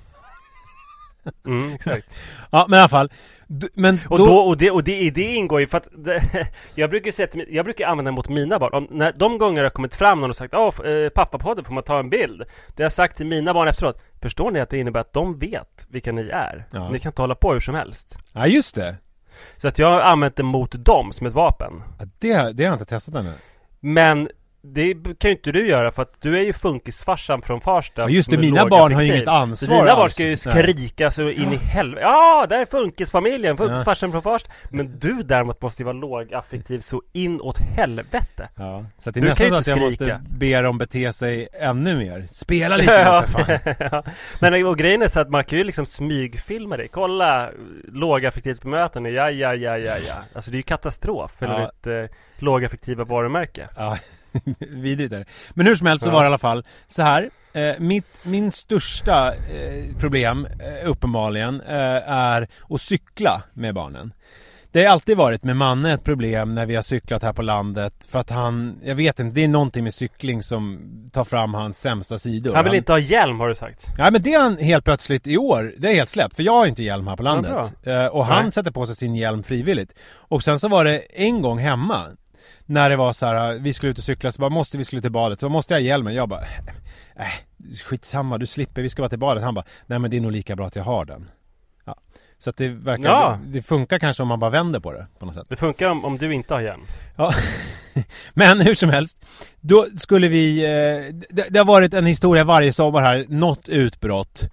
Mm, exakt. Ja, men i alla fall. D- men Och, då, då, och, det, och det, det ingår ju för att det, jag brukar säga att jag brukar använda mot mina barn. Om, när de gånger har kommit fram någon och sagt åh, eh, pappapodden, får man ta en bild? Det har jag sagt till mina barn efteråt. Förstår ni att det innebär att de vet vilka ni är? Ja. Ni kan inte hålla på hur som helst. Ja, just det. Så att jag har använt det mot dem som ett vapen. Ja, det, det har jag inte testat ännu. Men det kan ju inte du göra för att du är ju funkisfarsan från Farsta. Ja, just det, med mina låg barn har ju affektiv. inget ansvar Så dina barn alls. ska ju Nej. skrika så in i helvete. Ja, där är funkisfamiljen, funkisfarsan från Farsta. Men du däremot måste ju vara lågaffektiv så in åt helvete. Ja, så att det är Du nästan kan så ju att inte jag skrika. måste be dem bete sig ännu mer. Spela lite mer för fan. Ja. Men och grejen är så att man kan ju liksom smygfilma dig. Kolla, lågaffektivt bemötande. Ja, ja, ja, ja, ja. Alltså det är ju katastrof för Ja. ett eh, lågaffektiva varumärke. Ja, vidrigt är det. Men hur som helst så Ja. var det i alla fall så här. Eh, mitt, min största eh, problem eh, uppenbarligen eh, är att cykla med barnen. Det har alltid varit med Manne ett problem när vi har cyklat här på landet. För att han, jag vet inte, det är någonting med cykling som tar fram hans sämsta sidor. Han vill inte ha hjälm, har du sagt. Nej, men det är han helt plötsligt i år. Det är helt släppt, för jag har inte hjälm här på landet. Ja, eh, och han Nej. sätter på sig sin hjälm frivilligt. Och sen så var det en gång hemma när det var så här, vi skulle ut och cykla, så bara måste vi skulle till badet, så måste jag ha hjälmen. Jag bara, äh, skitsamma, du slipper, vi ska vara till badet. Han bara, nej men det är nog lika bra att jag har den. Ja. Så att det verkar, Ja. det, det funkar kanske om man bara vänder på det på något sätt. Det funkar om, om du inte har hjälm. Ja. Men hur som helst, då skulle vi eh, det, det har varit en historia varje sommar här, något utbrott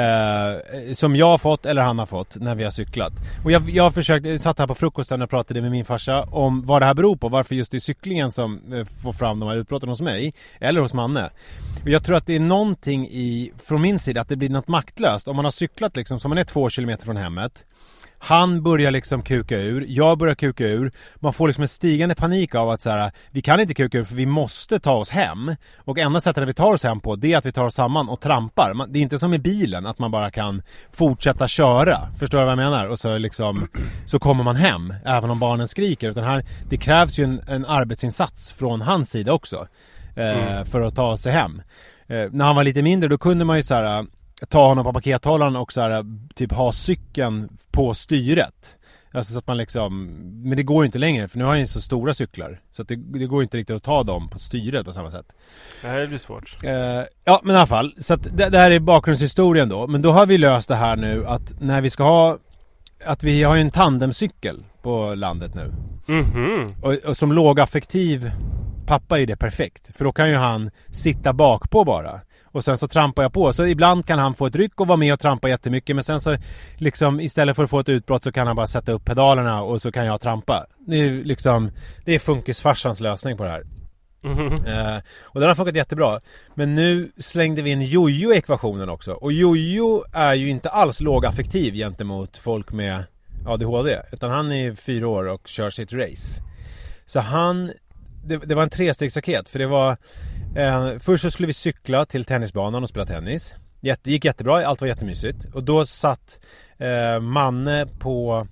eh, som jag har fått eller han har fått när vi har cyklat. Och jag, jag har försökt, jag satt här på frukosten och pratade med min farsa om vad det här beror på, varför just det är cyklingen som eh, får fram de här utbrotten hos mig eller hos Manne. Och jag tror att det är någonting i, från min sida, att det blir något maktlöst om man har cyklat liksom, som man är två kilometer från hemmet. Han börjar liksom kuka ur, jag börjar kuka ur. Man får liksom en stigande panik av att så här, vi kan inte kuka ur för vi måste ta oss hem. Och enda sättet vi tar oss hem på, det är att vi tar oss samman och trampar. Man, det är inte som i bilen att man bara kan fortsätta köra. Förstår du vad jag menar? Och så liksom, så kommer man hem även om barnen skriker. Utan här, det krävs ju en, en arbetsinsats från hans sida också eh, Mm. för att ta sig hem. Eh, när han var lite mindre, då kunde man ju så här ta honom på pakethållaren och så här, typ ha cykeln på styret. Alltså så att man liksom, men det går ju inte längre för nu har jag ju så stora cyklar så att det, det går inte riktigt att ta dem på styret på samma sätt. Det här blir svårt. Eh, ja, men i alla fall, så att det, det här är bakgrundshistorien då. Men då har vi löst det här nu att när vi ska ha, att vi har ju en tandemcykel på landet nu. Mhm. Och, och som lågaffektiv pappa är det perfekt. För då kan ju han sitta bak på bara. Och sen så trampar jag på. Så ibland kan han få ett ryck och vara med och trampa jättemycket. Men sen så liksom istället för att få ett utbrott så kan han bara sätta upp pedalerna och så kan jag trampa. Det är liksom, det är funkisfarsans lösning på det här. Mhm. Eh, och den har funkat jättebra. Men nu slängde vi in jojo i ekvationen också. Och jojo är ju inte alls lågaffektiv gentemot folk med A D H D. Utan han är fyra år och kör sitt race. Så han, det, det var en trestegsraket. För det var eh, först så skulle vi cykla till tennisbanan och spela tennis. Jätte, gick jättebra, allt var jättemysigt. Och då satt eh, Manne på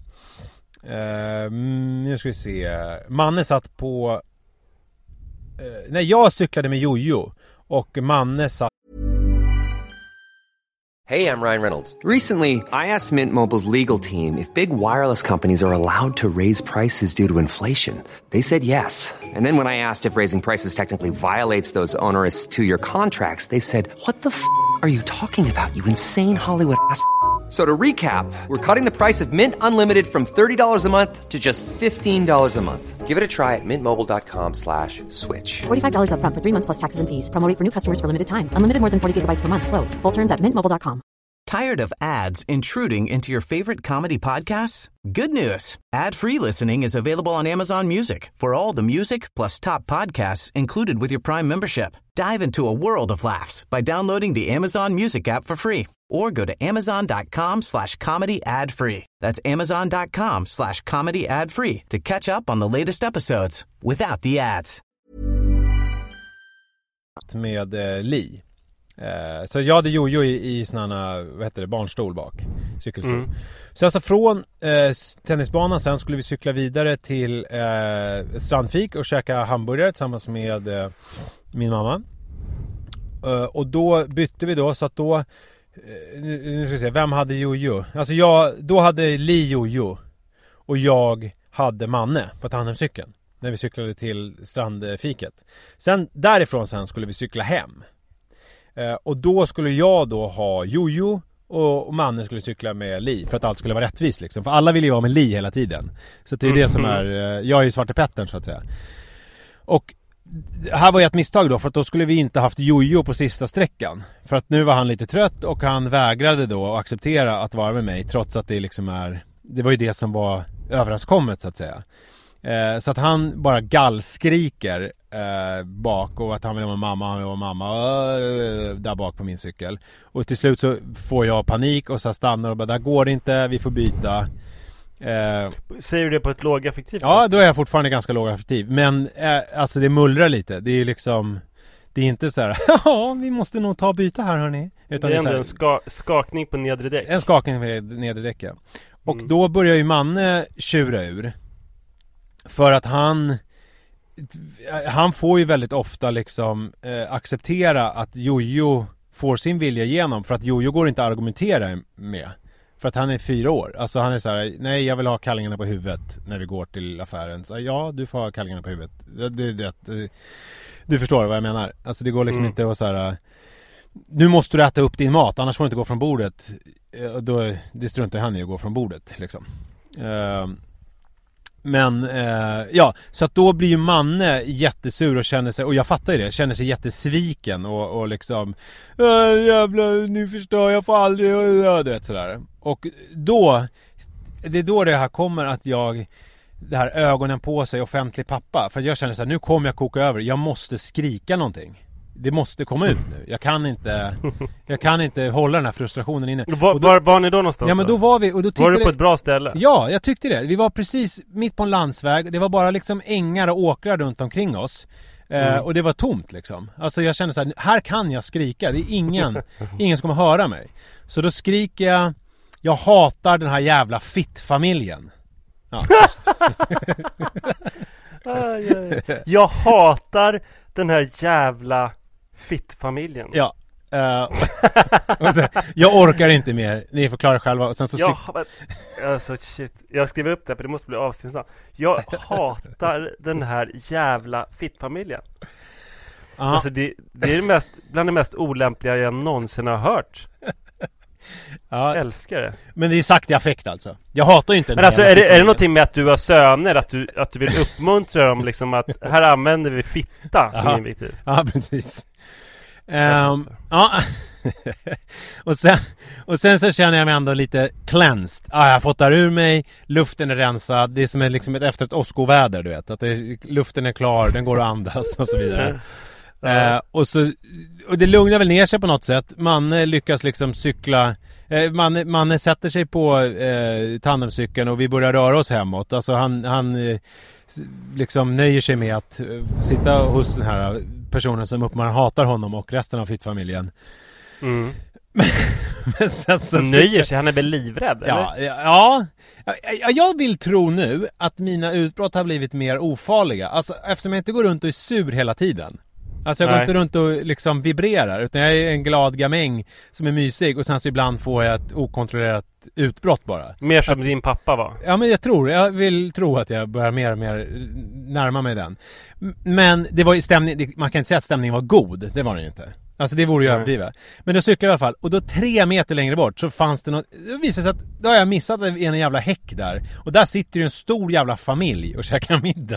eh, nu ska vi se Manne satt på eh, nej, jag cyklade med jojo. Och Manne satt. Hey, I'm Ryan Reynolds. Recently, I asked Mint Mobile's legal team if big wireless companies are allowed to raise prices due to inflation. They said yes. And then when I asked if raising prices technically violates those onerous two-year contracts, they said, what the f*** are you talking about, you insane Hollywood ass f- So to recap, we're cutting the price of Mint Unlimited from thirty dollars a month to just fifteen dollars a month. Give it a try at mintmobile.com slash switch. forty-five dollars up front for three months plus taxes and fees. Promo rate for new customers for limited time. Unlimited more than forty gigabytes per month. Slows full terms at mint mobile dot com. Tired of ads intruding into your favorite comedy podcasts? Good news. Ad-free listening is available on Amazon Music for all the music plus top podcasts included with your Prime membership. Dive into a world of laughs by downloading the Amazon Music app for free or go to amazon.com slash comedy ad free. That's amazon.com slash comedy ad free to catch up on the latest episodes without the ads. Med eh, Li. Eh, så jag hade jojo i, i såna, vad heter det, barnstol bak. Cykelstol. Mm. Så alltså från eh, tennisbanan sen skulle vi cykla vidare till eh, ett strandfik och käka hamburgare tillsammans med eh, min mamma. Uh, och då bytte vi då så att då uh, nu, nu ska vi se, vem hade jojo? Alltså jag, då hade Li jojo och jag hade Manne på tandemcykeln när vi cyklade till strandfiket. Sen därifrån sen skulle vi cykla hem. Uh, och då skulle jag då ha jojo och, och Manne skulle cykla med Li för att allt skulle vara rättvist liksom. För alla vill ju vara med Li hela tiden. Så det är mm. det som är, uh, jag är ju Svarte Pettern så att säga. Och här var ju ett misstag då, för att då skulle vi inte haft jojo på sista sträckan. För att nu var han lite trött och han vägrade då att acceptera att vara med mig trots att det liksom är, det var ju det som var överenskommet så att säga. Eh, så att han bara gallskriker eh, bak och att han vill vara mamma, han vill vara mamma äh, där bak på min cykel. Och till slut så får jag panik och så stannar och bara, där går det inte, vi får byta. Eh, Säger du det på ett lågaffektivt ja, sätt? då är jag fortfarande ganska lågaffektiv. Men eh, alltså det mullrar lite. Det är liksom, det är inte så här, ja, vi måste nog ta och byta här hörni. Utan det är ändå det är en ska- skakning på nedre däck. En skakning på nedre däck, ja. Och mm. då börjar ju Manne tjura ur. För att han Han får ju väldigt ofta liksom eh, acceptera att Jojo får sin vilja igenom. För att Jojo går inte att argumentera med. För att han är fyra år. Alltså han är så här, nej jag vill ha kallingarna på huvudet när vi går till affären. Så, ja, du får ha kallingarna på huvudet. Det, det, det, du förstår vad jag menar. Alltså det går liksom mm. inte att så här, nu måste du äta upp din mat, annars får du inte gå från bordet. Då, det struntar han i att gå från bordet liksom. Uh, men uh, ja, så att då blir ju Manne jättesur och känner sig, och jag fattar ju det, känner sig jättesviken och, och liksom jävlar, nu förstår jag, får aldrig, du vet sådär. Och då, det är då det här kommer att jag, det här ögonen på sig, offentlig pappa, för jag känner så här, nu kommer jag koka över, jag måste skrika någonting. Det måste komma ut nu. Jag kan inte jag kan inte hålla den här frustrationen inne. Var, och då, var var ni då någonstans? Ja, men då var vi och då var du på det, ett bra ställe? Ja, jag tyckte det. Vi var precis mitt på en landsväg. Det var bara liksom ängar och åkrar runt omkring oss. Mm. Eh, och det var tomt liksom. Alltså jag kände så här, här kan jag skrika. Det är ingen ingen som kommer höra mig. Så då skriker jag, jag hatar den här jävla fitt-familjen. Ja. aj, aj. Jag hatar den här jävla fitt-familjen. Ja. Uh, så, jag orkar inte mer. Ni får klara själva. Och sen så jag, alltså, shit. Jag skriver upp det för det måste bli avsnitt. Jag hatar den här jävla fitt-familjen. Uh-huh. Alltså det, det är det mest, bland det mest olämpliga jag någonsin har hört. Ja. Jag älskar det. Men det är sagt i affekt alltså. Jag hatar ju inte den. Men alltså är det, är det någonting med att du har söner, att du, att du vill uppmuntra dem liksom, att här använder vi fitta som Aha. invektiv. Ja, precis. Um, ja. och, sen, och sen så känner jag mig ändå lite cleansed. Ah, jag har fått där ur mig, luften är rensad. Det är som ett, liksom ett efter ett åskoväder, du vet. Att det, luften är klar, den går att andas och så vidare. Ja. Uh, och, så, och det lugnar väl ner sig på något sätt. Man lyckas liksom cykla. Uh, man, man sätter sig på uh, tandemcykeln och vi börjar röra oss hemåt. Alltså han, han uh, liksom nöjer sig med att uh, sitta hos den här personen som uppenbarligen hatar honom och resten av fittfamiljen. Mm. Men sen så nöjer sig, han är väl livrädd, ja, eller? Ja, ja, jag vill tro nu att mina utbrott har blivit mer ofarliga. Alltså eftersom jag inte går runt och är sur hela tiden. Alltså jag går Nej. inte runt och liksom vibrerar, utan jag är en glad gamäng som är mysig och sen så ibland får jag ett okontrollerat utbrott bara. Mer som att, din pappa var. Ja, men jag tror, jag vill tro att jag börjar mer och mer närma mig den. Men det var ju stämning, man kan inte säga att stämningen var god, det var den ju inte. Alltså det vore ju överdriva. Men då cyklade jag i alla fall, och då tre meter längre bort så fanns det något, det visade sig att då har jag missat en jävla häck där. Och där sitter ju en stor jävla familj och käkar middag.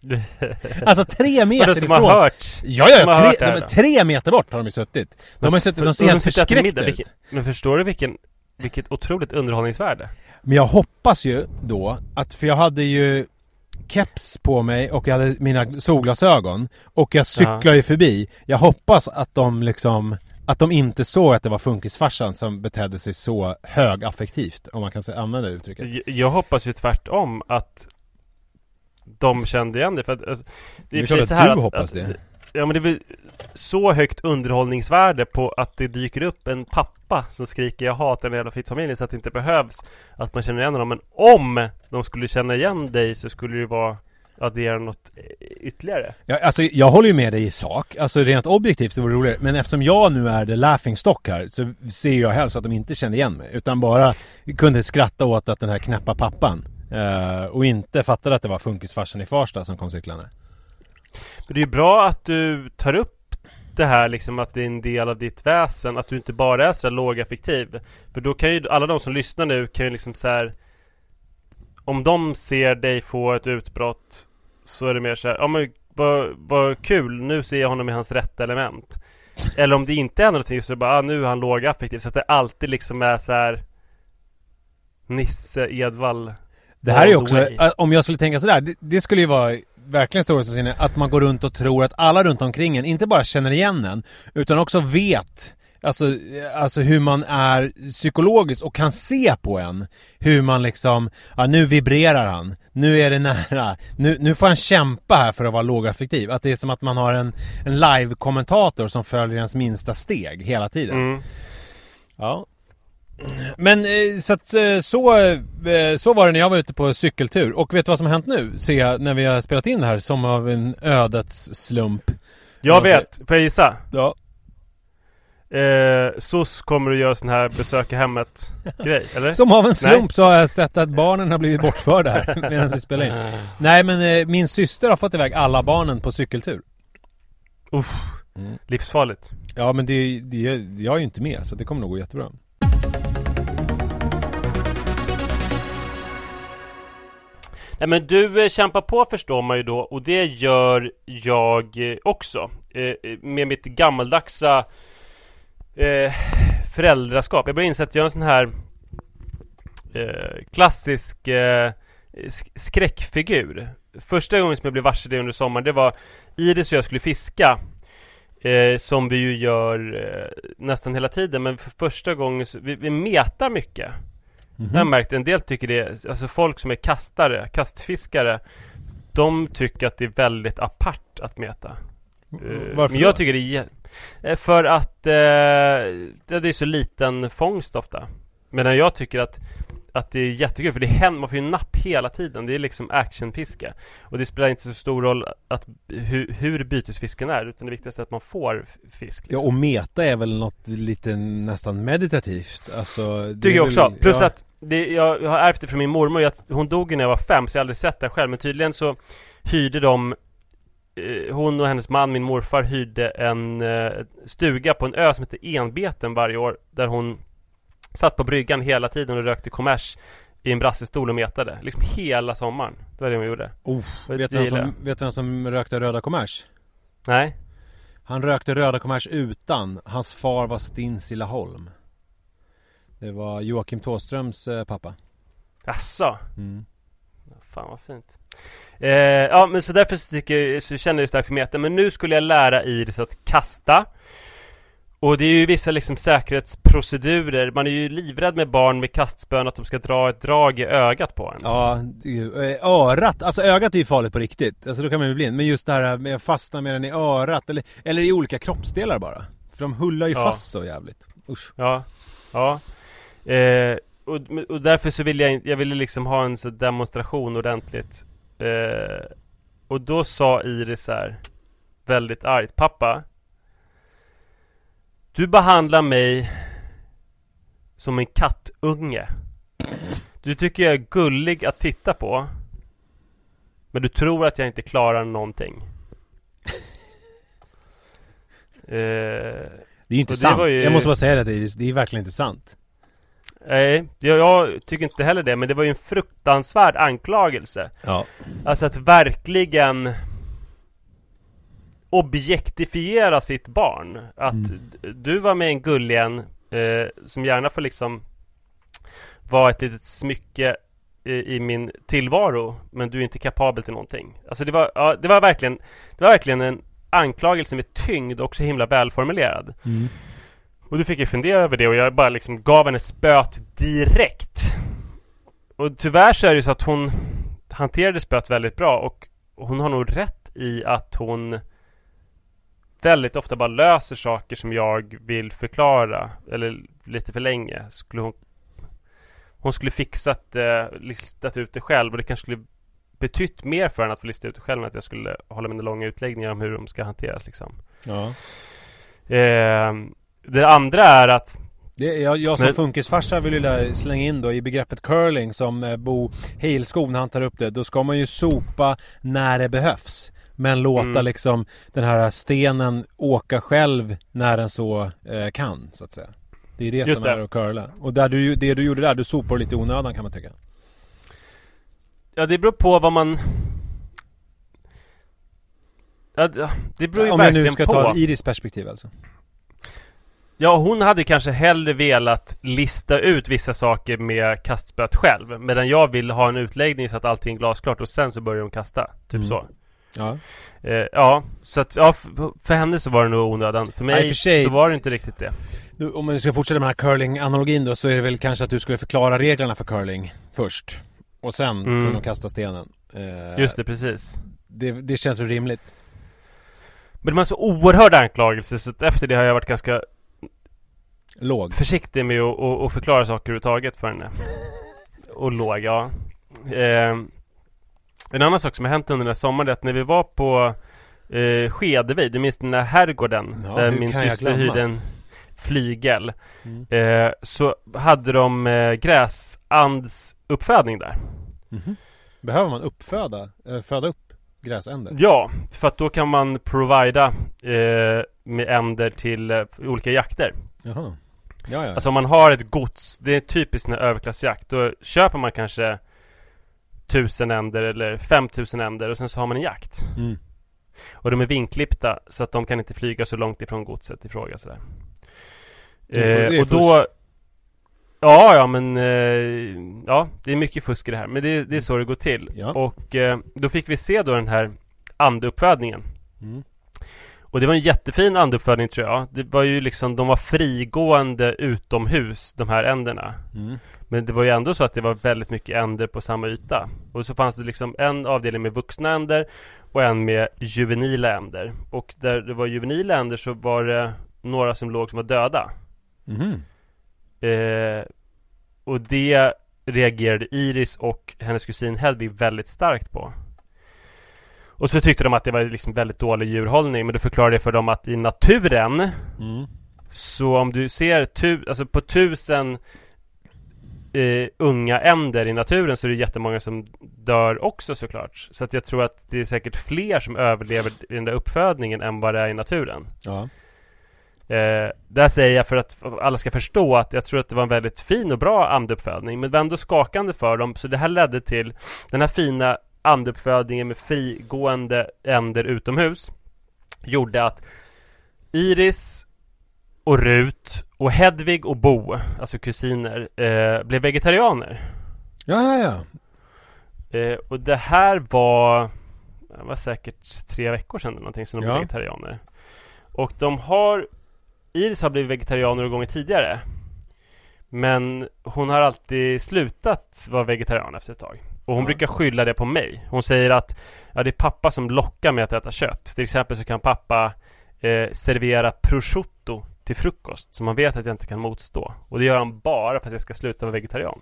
Alltså tre meter Vadå, som ifrån. har hört? Ja, ja, Som har hört tre, det här de, då? tre meter bort har de ju suttit. De har ju suttit, de ser helt sitter äter middag. förskräckta ut. Vilken, men förstår du vilken, vilket otroligt underhållningsvärde? Men jag hoppas ju då att, för jag hade ju keps på mig och jag hade mina solglasögon och jag cyklar ju förbi. Jag hoppas att de liksom, att de inte såg att det var funkisfarsan som betedde sig så högaffektivt, om man kan säga, använda det uttrycket. Jag, jag hoppas ju tvärtom att de kände igen det, för att alltså, det är Det är för klart så att här du att, hoppas att, det. Ja, men det är väl så högt underhållningsvärde på att det dyker upp en pappa som skriker jag hatar den jävla fittfamiljen, så att det inte behövs att man känner igen dem. Men om de skulle känna igen dig så skulle det vara addera något ytterligare. Ja, alltså jag håller ju med dig i sak. Alltså rent objektivt det vore roligt. Men eftersom jag nu är the laughing stock här, så ser jag helst att de inte kände igen mig, utan bara kunde skratta åt att den här knäppa pappan uh, och inte fattade att det var funkisfarsan i Farsta som kom cyklande. Men det är ju bra att du tar upp det här liksom, att det är en del av ditt väsen, att du inte bara är så där lågaffektiv. För då kan ju alla de som lyssnar nu kan ju liksom så här, om de ser dig få ett utbrott, så är det mer så här, ja men vad, vad kul, nu ser jag honom i hans rätta element. Eller om det inte är någonting, så är det bara, ah, nu är han lågaffektiv. Så att det alltid liksom är så här Nisse Edvall. Det här är ju också, om jag skulle tänka sådär, det, det skulle ju vara verkligen stora sinne att man går runt och tror att alla runt omkring en inte bara känner igen en, utan också vet alltså, alltså hur man är psykologiskt och kan se på en hur man liksom, ja nu vibrerar han, nu är det nära, nu, nu får han kämpa här för att vara lågaffektiv. Att det är som att man har en, en live-kommentator som följer ens minsta steg hela tiden. Mm. Ja. Men så, att, så, så var det när jag var ute på cykeltur. Och vet du vad som har hänt nu? Se jag när vi har spelat in det här som av en ödets slump. Jag vet, får jag gissa? Ja. Eh, S O S kommer att göra sån här besöka hemmet grej, eller? Som av en slump. Nej. Så har jag sett att barnen har blivit bortförda här medan vi spelar in. Nej, men min syster har fått iväg alla barnen på cykeltur. Uff, mm. Livsfarligt. Ja, men det, det, jag är ju inte med, så det kommer nog gå jättebra. Nej, men du eh, kämpar på, förstår man ju då. Och det gör jag eh, också. Eh, med mitt gammaldagsa eh, föräldraskap. Jag börjar inse att jag är en sån här eh, klassisk eh, sk- skräckfigur. Första gången som jag blev varse det under sommaren, det var Iris och jag skulle fiska. Eh, som vi ju gör eh, nästan hela tiden. Men för första gången så, vi, vi metar mycket. Mm-hmm. Jag har märkt en del tycker det, alltså folk som är kastare, kastfiskare, de tycker att det är väldigt apart att meta. Varför Men jag då? tycker det är för att eh, det är så liten fångst ofta. Medan jag tycker att att det är jättekul, för det händer, man får ju napp hela tiden. Det är liksom actionfiske. Och det spelar inte så stor roll att hur, hur bytesfisken är, utan det viktigaste är att man får fisk. Liksom. Ja, och meta är väl något lite nästan meditativt. Alltså, det tycker jag också. väl, Plus ja. att det, jag, jag har ärvt det från min mormor. Jag, hon dog när jag var fem, så jag har aldrig sett det själv. Men tydligen så hyrde de, eh, hon och hennes man, min morfar, hyrde en eh, stuga på en ö som heter Enbeten varje år. Där hon satt på bryggan hela tiden och rökte kommers i en brassestol och metade. Liksom hela sommaren. Det var det hon gjorde. Oh, vet du vem som, vet vem som rökte röda kommers? Nej. Han rökte röda kommers utan. Hans far var Stins Laholm. Det var Joakim Thåströms eh, pappa. Asså? Mm. Fan vad fint. Eh, ja, men så därför så, tycker, så känner jag starkt för meta. Men nu skulle jag lära Iris att kasta. Och det är ju vissa liksom säkerhetsprocedurer. Man är ju livrädd med barn med kastspön att de ska dra ett drag i ögat på en. Ja, örat. Alltså ögat är ju farligt på riktigt. Alltså då kan man ju bli blind. Men just det här med att fastna med den i örat. Eller, eller i olika kroppsdelar bara. För de hullar ju ja. fast så jävligt. Usch. Ja, ja. Eh, och, och därför så vill jag, jag ville liksom ha en så demonstration ordentligt. Eh, och då sa Iris här väldigt argt: pappa, du behandlar mig som en kattunge. Du tycker jag är gullig att titta på, men du tror att jag inte klarar någonting. eh, Det är ju inte sant. Ju... Jag måste bara säga det, Iris. Det är verkligen inte sant. Nej, jag, jag tycker inte heller det. Men det var ju en fruktansvärd anklagelse. Ja. Alltså att verkligen objektifiera sitt barn. Att mm. du var med en gulligen eh, som gärna får liksom vara ett litet smycke i, i min tillvaro, men du är inte kapabel till någonting. Alltså det var, ja, det var verkligen det var verkligen en anklagelse med tyngd och så himla välformulerad. Mm. Och du fick ju fundera över det och jag bara liksom gav henne spöt direkt. Och tyvärr så är det ju så att hon hanterade spöt väldigt bra och, och hon har nog rätt i att hon väldigt ofta bara löser saker som jag vill förklara eller lite för länge. Skulle hon hon skulle fixat eh, listat ut det själv och det kanske skulle betytt mer för henne att få lista ut det själv än att jag skulle hålla mina långa utläggningar om hur de ska hanteras liksom. Ja. Eh, det andra är att det, jag, jag som men, funkisfarsa vill ju där slänga in då i begreppet curling som eh, Bo Heilskog när han tar upp det. Då ska man ju sopa när det behövs. Men låta mm. liksom den här stenen åka själv när den så eh, kan, så att säga. Det är det Just som det. är att curla. Och där du, det du gjorde där, du sopar lite onödan kan man tycka. Ja, det beror på vad man... Ja, det beror ju ja, verkligen på. Om jag nu ska på. ta Iris perspektiv alltså. Ja, hon hade kanske hellre velat lista ut vissa saker med kastspöt själv. Medan jag vill ha en utläggning så att allting är glasklart och sen så börjar de kasta. Typ mm. så. Ja. Eh, ja, så att ja, för, för henne så var det nog onödan. För mig Nej, för sig, så var det inte riktigt det. Du, om man ska fortsätta med den här curling-analogin då, så är det väl kanske att du skulle förklara reglerna för curling först. Och sen mm. kunna kasta stenen. Eh, Just det, precis. Det, det känns ju rimligt. Men det var så oerhörd anklagelse så att efter det har jag varit ganska låg. försiktig med att, att, att förklara saker överhuvudtaget för henne. Och låg, ja. Eh, En annan sak som har hänt under den här sommaren är att när vi var på eh, Skedevid, du minns den här herrgården ja, där min syster hyrde en flygel mm. eh, så hade de eh, gräsandsuppfödning där. Mm-hmm. Behöver man uppföda eh, föda upp gräsänder? Ja, för att då kan man provida eh, med änder till eh, olika jakter. Jaha. Ja, ja. Alltså om man har ett gods, det är typiskt en överklassjakt, då köper man kanske tusen änder eller femtusen änder och sen så har man en jakt. Mm. Och de är vinklippta så att de kan inte flyga så långt ifrån godset i fråga sådär. Eh, och då Ja, ja men eh, ja, det är mycket fusk i det här, men det, det är så det går till. Ja. Och eh, då fick vi se då den här anduppfödningen. Mm. Och det var en jättefin anduppfödning tror jag. Det var ju liksom, de var frigående utomhus, de här änderna. Mm. Men det var ju ändå så att det var väldigt mycket änder på samma yta. Och så fanns det liksom en avdelning med vuxna änder och en med juvenila änder. Och där det var juvenila änder så var det några som låg som var döda. Mm. Eh, och det reagerade Iris och hennes kusin Hedvig väldigt starkt på. Och så tyckte de att det var liksom väldigt dålig djurhållning. Men då förklarade jag för dem att i naturen mm. så om du ser tu- alltså på tusen Uh, unga änder i naturen så är det jättemånga som dör också såklart. Så att jag tror att det är säkert fler som överlever i den där uppfödningen än vad det är i naturen. Ja. Uh, där säger jag för att alla ska förstå att jag tror att det var en väldigt fin och bra anduppfödning, men det var ändå skakande för dem. Så det här ledde till den här fina anduppfödningen med frigående änder utomhus gjorde att Iris och Rut och Hedvig och Bo, alltså kusiner, eh, blev vegetarianer. Ja, ja, ja. Eh, och det här var det var säkert tre veckor sedan eller någonting som de ja. blev vegetarianer. Och de har Iris har blivit vegetarianer några gånger tidigare. Men hon har alltid slutat vara vegetarian efter ett tag. Och hon ja. brukar skylla det på mig. Hon säger att ja, det är pappa som lockar mig att äta kött. Till exempel så kan pappa eh, servera prosciutto till frukost som man vet att jag inte kan motstå. Och det gör han bara för att jag ska sluta vara vegetarian.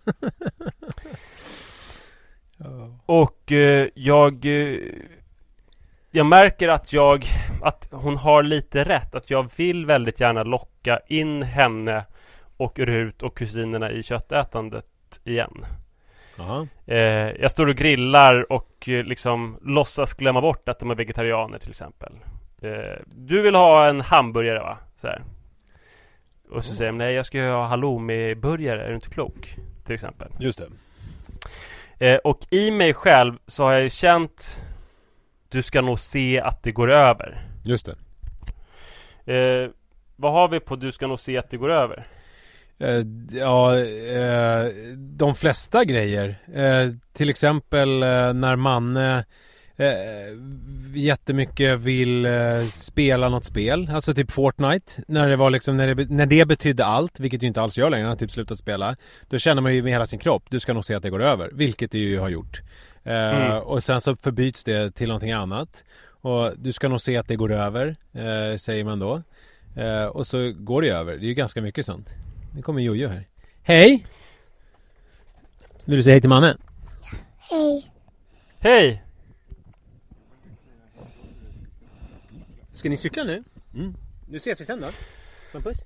oh. Och eh, jag eh, jag märker att jag att hon har lite rätt, att jag vill väldigt gärna locka in henne och Rut och kusinerna i köttätandet igen. Uh-huh. Eh, jag står och grillar och eh, liksom låtsas glömma bort att de är vegetarianer till exempel. Eh, du vill ha en hamburgare va? Så här. Och så säger de, nej jag ska ju ha halloumi-burgare, är du inte klok? Till exempel. Just det. Eh, och i mig själv så har jag känt, du ska nog se att det går över. Just det. Eh, vad har vi på du ska nog se att det går över? Eh, ja, eh, de flesta grejer. Eh, till exempel eh, när man eh, jättemycket vill eh, spela något spel. Alltså typ Fortnite. När det var liksom, när det, när det betydde allt, vilket ju inte alls gör längre, när man typ slutat spela. Då känner man ju med hela sin kropp, du ska nog se att det går över. Vilket det ju har gjort. Eh, mm. Och sen så förbyts det till någonting annat. Och du ska nog se att det går över, eh, säger man då. Eh, och så går det över. Det är ju ganska mycket sånt. Nu kommer Jojo här. Hej! Vill du säga hej till mannen? Hej. Hej! Ska ni cykla nu? Mm. Nu ses vi sen då. En puss.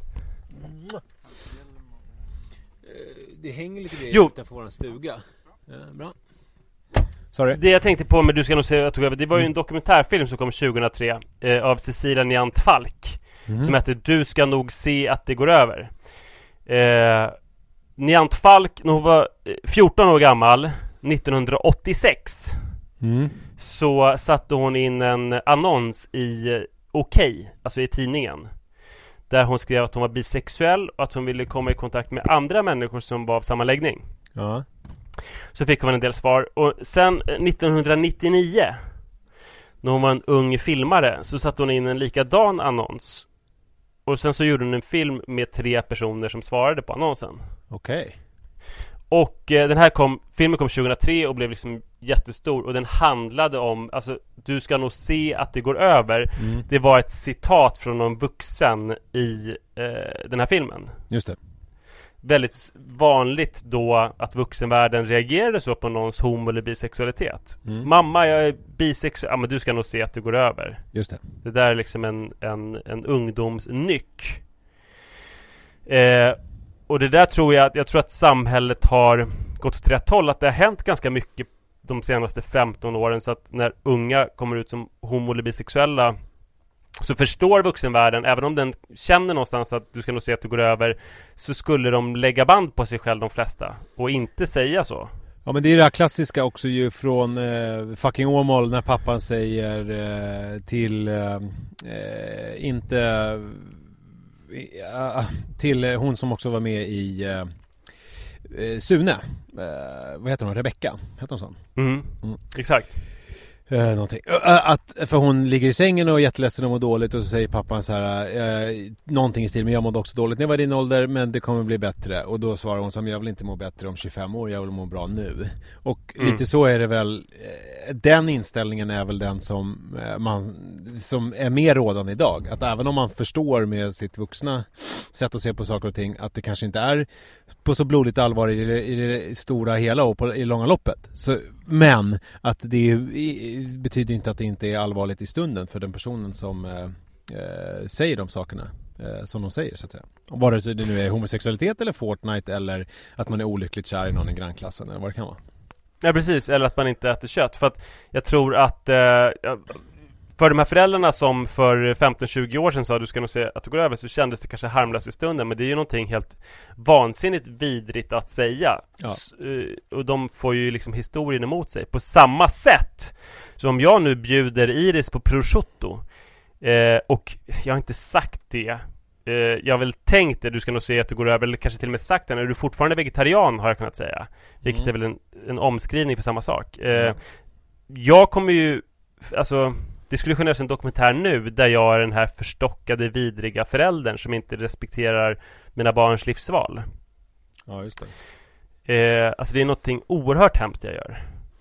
Det hänger lite grejer utanför våran stuga. Ja, bra. Sorry. Det jag tänkte på med du ska nog se att det var ju en dokumentärfilm som kom tjugohundratre eh, av Cecilia Niant Falk. Mm. Som heter Du ska nog se att det går över. Eh, Niant Falk, när hon var fjorton år gammal nittonhundraåttiosex, mm. så satte hon in en annons i Okej, alltså i tidningen, där hon skrev att hon var bisexuell och att hon ville komma i kontakt med andra människor som var av samma läggning. Ja. Så fick hon en del svar. Och sen nittonhundranittionio, när hon var en ung filmare, så satte hon in en likadan annons. Och sen så gjorde hon en film med tre personer som svarade på annonsen. Okej. Okay. Och eh, den här kom, filmen kom tjugohundratre och blev liksom jättestor. Och den handlade om, alltså du ska nog se att det går över. Mm. Det var ett citat från någon vuxen i eh, den här filmen. Just det. Väldigt vanligt då att vuxenvärlden reagerade så på någons homo- eller bisexualitet. Mm. Mamma, jag är bisexuell. Ja, men du ska nog se att det går över. Just det. Det där är liksom en, en, en ungdomsnyck. Eh, och det där tror jag, jag tror att samhället har gått åt rätt håll. Att det har hänt ganska mycket de senaste femton åren. Så att när unga kommer ut som homo- eller bisexuella, så förstår vuxenvärlden, även om den känner någonstans att du ska nog se att det går över, så skulle de lägga band på sig själv, de flesta, och inte säga så. Ja, men det är det här klassiska också ju från eh, fucking Åmål, när pappan säger eh, till eh, inte eh, till hon som också var med i eh, Sune, eh, vad heter hon? Rebecca, heter hon så? Mm. Mm. Exakt. Uh, någonting. Uh, att, för hon ligger i sängen och är jätteledsen och mår dåligt, och så säger pappan så här uh, någonting i stil, men jag mådde också dåligt när jag var i din ålder, men det kommer bli bättre. Och då svarar hon som, jag vill inte må bättre om tjugofem år, jag vill må bra nu. Och mm. lite så är det väl, uh, den inställningen är väl den som uh, man som är mer rådande idag. Att även om man förstår med sitt vuxna sätt att se på saker och ting att det kanske inte är på så blodigt allvar i det, i det stora hela och på, i långa loppet, så, men att det är, betyder inte att det inte är allvarligt i stunden för den personen som eh, eh, säger de sakerna eh, som de säger, så att säga. Och vare sig det nu är homosexualitet eller Fortnite eller att man är olyckligt kär i någon i grannklassen eller vad det kan vara. Ja, precis. Eller att man inte äter kött. För att jag tror att eh, för de här föräldrarna som för femton tjugo år sedan sa du ska nog se att du går över, så kändes det kanske harmlöst i stunden. Men det är ju någonting helt vansinnigt vidrigt att säga. Ja. S- och de får ju liksom historien emot sig. På samma sätt som jag nu bjuder Iris på prosciutto. Eh, och jag har inte sagt det. Eh, jag har väl tänkt det, du ska nog se att du går över. Eller kanske till och med sagt det. Är du fortfarande vegetarian, har jag kunnat säga. Vilket mm. är väl en, en omskrivning för samma sak. Eh, mm. Jag kommer ju, alltså... Det skulle kunna göras en dokumentär nu där jag är den här förstockade, vidriga föräldern som inte respekterar mina barns livsval. Ja, just det. Eh, alltså det är någonting oerhört hemskt jag gör.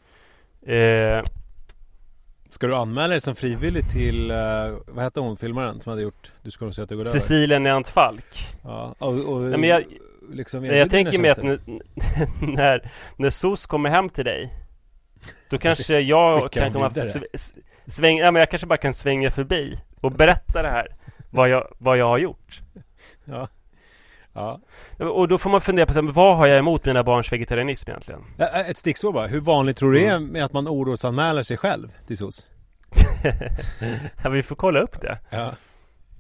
Eh, ska du anmäla dig som frivillig till, eh, vad heter hon, filmaren som hade gjort Du ska nog se att det går över? Cecilia Niant Falk. Ja, och, och Nej, men jag, liksom, jag, jag tänker mig att när, när, när S O S kommer hem till dig, då kanske jag kan komma sv- sväng, ja, men jag kanske bara kan svänga förbi och berätta det här, vad jag, vad jag har gjort. Ja. Ja. Och då får man fundera på så här, vad har jag emot mina barns vegetarianism egentligen? Ett sticksår bara. Hur vanligt tror du det är med att man orosanmäler sig själv till S O S? Ja, vi får kolla upp det. Ja.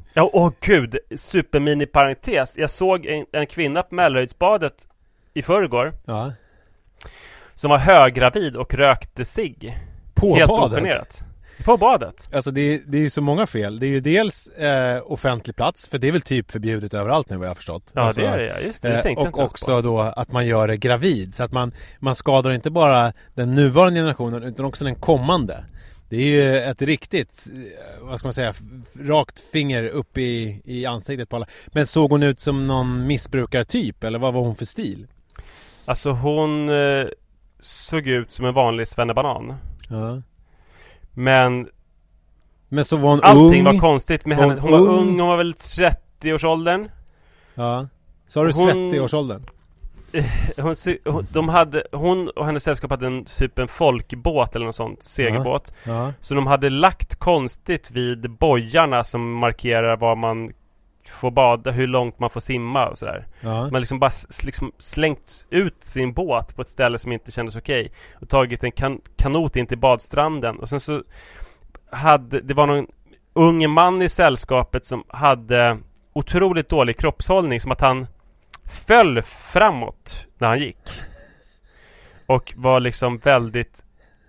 Ja, åh gud, supermini-parentes. Jag såg en, en kvinna på Mälarhöjdsbadet i förrgår. Ja. Som var höggravid och rökte cigg. På helt badet? ogenerat. På badet. Alltså det är, det är ju så många fel. Det är ju dels eh, offentlig plats, för det är väl typ förbjudet överallt nu vad jag har förstått. Ja, alltså, det är det, ja. Just det, det tänkte eh, jag och inte också på. då att man gör det gravid. Så att man, man skadar inte bara den nuvarande generationen utan också den kommande. Det är ju ett riktigt, vad ska man säga, rakt finger upp i, i ansiktet på alla. Men såg hon ut som någon missbrukartyp, eller vad var hon för stil? Alltså hon eh, såg ut som en vanlig svennebanan. Ja. Men Men så var hon allting ung. var konstigt med var henne. Hon ung. var ung, hon var väl trettio-årsåldern. Ja. Så har du Hon- trettio-årsåldern? Hon, sy- hon, de hade, hon och hennes sällskap hade en typ en folkbåt eller något sånt, segelbåt. Ja. Så de hade lagt konstigt vid bojarna som markerar var man får bada, hur långt man får simma och sådär. Ja. Man liksom bara s- liksom slängt ut sin båt på ett ställe som inte kändes okej. Och tagit en kan- kanot in till badstranden. Och sen så hade, det var någon ung man i sällskapet som hade otroligt dålig kroppshållning, som att han föll framåt när han gick. Och var liksom väldigt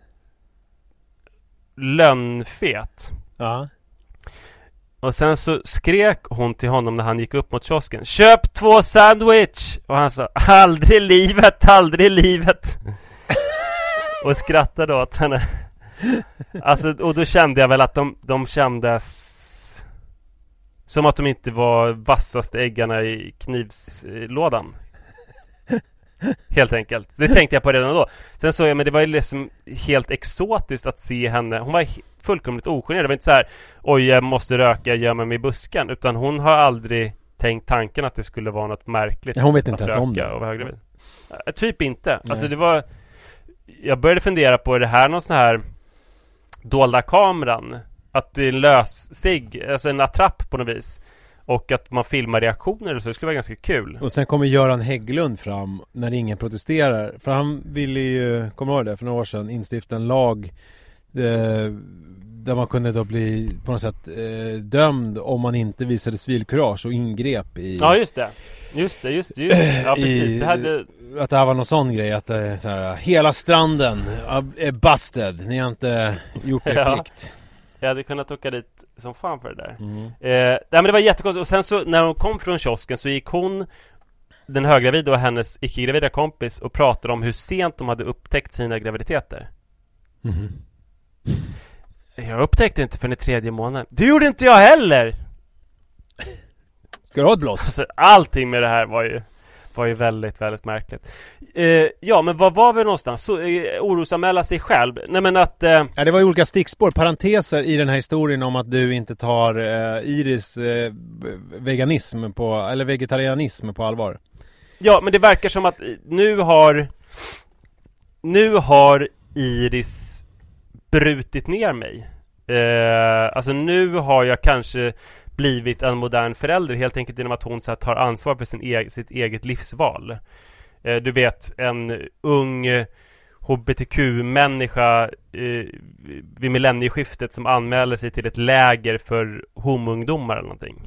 lönnfet. Ja. Och sen så skrek hon till honom när han gick upp mot kiosken: köp två sandwich! Och han sa: aldrig i livet, aldrig i livet. Och skrattade åt henne. Alltså, och då kände jag väl att de, de kändes som att de inte var vassaste äggarna i knivslådan. Helt enkelt. Det tänkte jag på redan då. Sen så jag, men det var ju liksom helt exotiskt att se henne. Hon var he- fullkomligt ogenerad. Det var inte så här: oj, jag måste röka, jag gömmer mig i busken. Utan hon har aldrig tänkt tanken att det skulle vara något märkligt. Hon vet inte att ens om röka det. och vara höggravid. Äh, Typ inte. Nej. Alltså det var... Jag började fundera på, är det här någon sån här dolda kameran? Att det är en lös-sig, alltså en attrapp på något vis. Och att man filmar reaktioner och så. Det skulle vara ganska kul. Och sen kommer Göran Hägglund fram när ingen protesterar. För han ville ju, kommer du ihåg det, för några år sedan instifta en lag eh, där man kunde då bli på något sätt eh, dömd om man inte visade civilkurage och ingrep i... Ja, just det. Just det, just det. Just det. Ja, precis. i, Det hade... Att det här var någon sån grej att det är så här, hela stranden är busted. Ni har inte gjort er Ja. plikt. Jag hade kunnat åka dit som fan för det där. Mm. Eh, nej, men det var jättekonstigt. Och sen så när hon kom från kiosken så gick hon, den höggravida och hennes icke-gravida kompis, och pratade om hur sent de hade upptäckt sina graviditeter. Mhm. Jag upptäckte inte för den tredje månaden. Det gjorde inte jag heller! Ska du ha ett blås? Alltså, allting med det här var ju var ju väldigt, väldigt märkligt. Eh, ja, men vad var vi någonstans? Så, eh, orosanmäla sig själv. Nej, men att... Eh, Ja, det var ju olika stickspår, parenteser i den här historien om att du inte tar eh, Iris eh, veganism på, eller vegetarianism på allvar. ja, men det verkar som att nu har nu har Iris brutit ner mig. Eh, alltså nu har jag kanske blivit en modern förälder, helt enkelt genom att hon så här, tar ansvar för sin e- sitt eget livsval. Eh, du vet, en ung H B T Q-människa eh, vid millennieskiftet som anmäler sig till ett läger för homoungdomar eller någonting.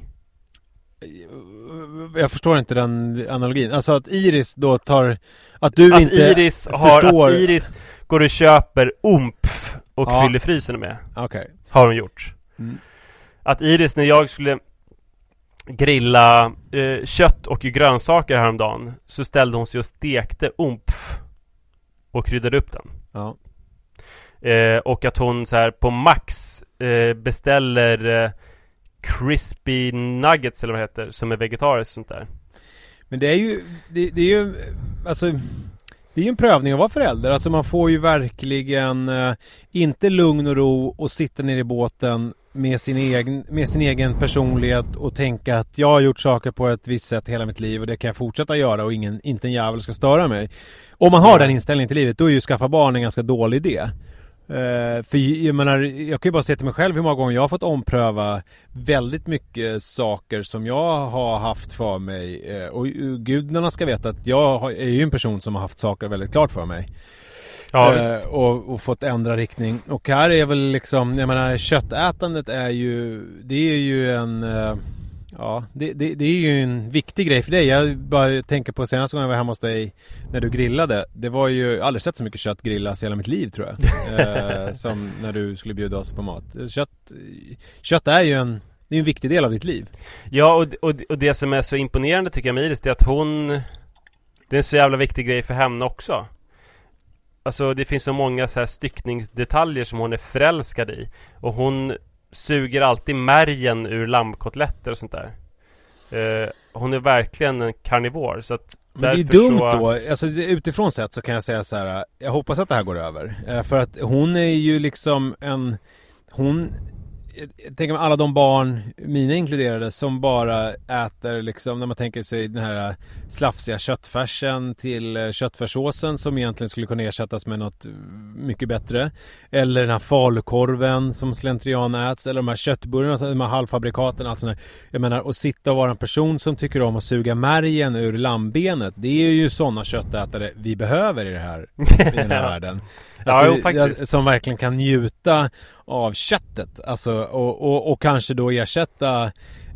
Jag förstår inte den analogin. Alltså att Iris då tar... Att du Att inte Iris har, förstår... att Iris går och köper ompf och Ja. fyller frysen med. Okej. Har hon gjort. Mm. Att Iris, när jag skulle grilla eh, kött och grönsaker häromdagen, så ställde hon sig och stekte ompf och kryddade upp den. Ja. Eh, och att hon så här på Max eh, beställer eh, crispy nuggets eller vad det heter, som är vegetariskt och sånt där. Men det är ju... Det, det är ju... Alltså... Det är ju en prövning att vara förälder. Alltså man får ju verkligen eh, inte lugn och ro och sitta ner i båten med sin, egen, med sin egen personlighet och tänka att jag har gjort saker på ett visst sätt hela mitt liv och det kan jag fortsätta göra och ingen, inte en jävel ska störa mig. Om man har den inställningen till livet, då är ju skaffa barn en ganska dålig idé. Uh, för jag menar, jag kan ju bara se till mig själv hur många gånger jag har fått ompröva väldigt mycket saker som jag har haft för mig, uh, och uh, gudarna ska veta att jag har, är ju en person som har haft saker väldigt klart för mig. Ja, eh, visst. och, och fått ändra riktning. Och här är väl liksom, jag menar, köttätandet är ju, det är ju en, eh, ja, det, det, det är ju en viktig grej för dig. Jag bara tänker på senaste gången jag var hemma hos dig när du grillade. Det var ju, jag har aldrig sett så mycket kött grillas i hela mitt liv, tror jag. eh, som när du skulle bjuda oss på mat. Kött, kött är ju en, det är en viktig del av ditt liv. Ja, och, och, och det som är så imponerande tycker jag med Iris, det är att hon, det är en så jävla viktig grej för henne också. Alltså det finns så många så här styckningsdetaljer som hon är förälskad i. Och hon suger alltid märgen ur lammkotletter och sånt där. Eh, hon är verkligen en karnivor. Så att men det är dumt så... då. Alltså, utifrån sett så kan jag säga så här. Jag hoppas att det här går över. Eh, för att hon är ju liksom en... Hon... Jag tänker med alla de barn, mina inkluderade, som bara äter liksom, när man tänker sig den här slafsiga köttfärsen till köttfärssåsen som egentligen skulle kunna ersättas med något mycket bättre. Eller den här falukorven som slentrian äts, eller de här köttburgarna, de här halvfabrikaten, allt sånt där. Jag menar, att sitta och vara en person som tycker om att suga märgen ur lammbenet, det är ju sådana köttätare vi behöver i, det här, i den här världen. Alltså, ja, jag, som verkligen kan njuta av köttet, alltså, och, och, och kanske då ersätta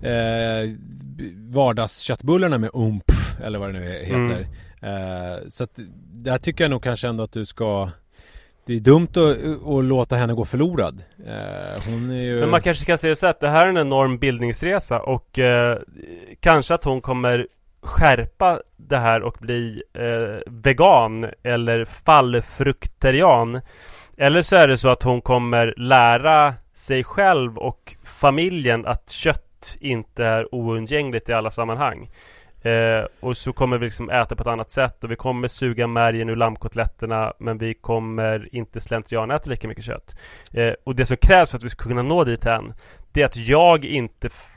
eh, vardagsköttbullarna med umpf, eller vad det nu heter. Mm. Eh, så att, där tycker jag nog kanske ändå att du ska, det är dumt att, att låta henne gå förlorad. Eh, hon är ju... Men man kanske kan säga så att det här är en enorm bildningsresa, och eh, kanske att hon kommer skärpa det här och bli eh, vegan eller fallfruktarian. Eller så är det så att hon kommer lära sig själv och familjen att kött inte är oundgängligt i alla sammanhang. Eh, och så kommer vi liksom äta på ett annat sätt, och vi kommer suga märgen ur lammkotletterna, men vi kommer inte slentrian äta lika mycket kött. Eh, och det som krävs för att vi ska kunna nå dit än, det är att jag inte f-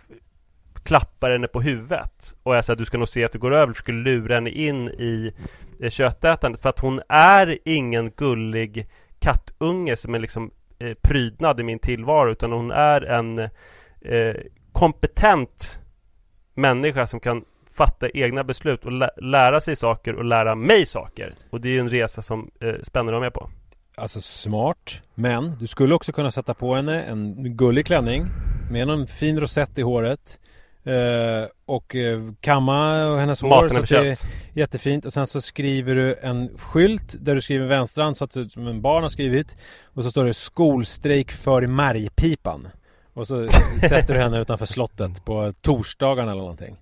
klappar henne på huvudet och jag säger att du ska nog se att du går över, du ska lura henne in i eh, köttätandet, för att hon är ingen gullig kattunge som är liksom eh, prydnad i min tillvaro, utan hon är en eh, kompetent människa som kan fatta egna beslut och lä- lära sig saker och lära mig saker, och det är ju en resa som eh, spänner de med på. Alltså smart, men du skulle också kunna sätta på henne en gullig klänning med någon fin rosett i håret. Uh, och uh, kamma hennes hår så att det är jättefint, och sen så skriver du en skylt där du skriver vänstran så att det är som en barn har skrivit, och så står det skolstrejk för märgpipan, och så sätter du henne utanför slottet på torsdagen eller någonting.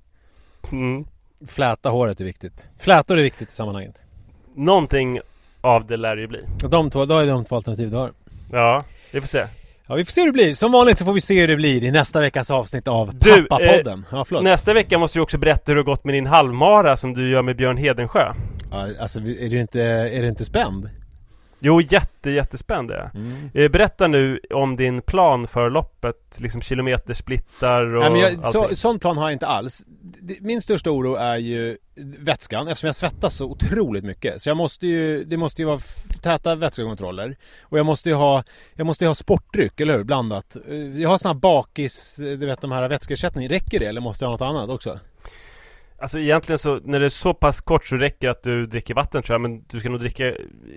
Mm. Fläta håret är viktigt. Flätor är viktigt i sammanhanget. Någonting av det lär det ju bli. Och de två, då är det de två alternativ du har. Ja, vi får se. Ja, vi får se hur det blir. Som vanligt så får vi se hur det blir i nästa veckas avsnitt av du, Pappapodden. Eh, ja, nästa vecka måste du också berätta hur det har gått med din halvmara som du gör med Björn Hedensjö. Ja, alltså är det inte, är det inte spänd? Jo, jätte, jättespänd är. Mm. eh, Berätta nu om din plan för loppet, liksom kilometersplittar och... Nej, men jag, så, sån plan har jag inte alls. Min största oro är ju vätskan, eftersom jag svettas så otroligt mycket. Så jag måste ju, det måste ju vara täta vätskekontroller. Och jag måste ju ha, jag måste ju ha sportdryck, eller hur? Blandat. Jag har såna här bakis, du vet, de här vätskeersättning. Räcker det, eller måste jag ha något annat också? Alltså egentligen så, när det är så pass kort så räcker att du dricker vatten, tror jag. Men du ska nog dricka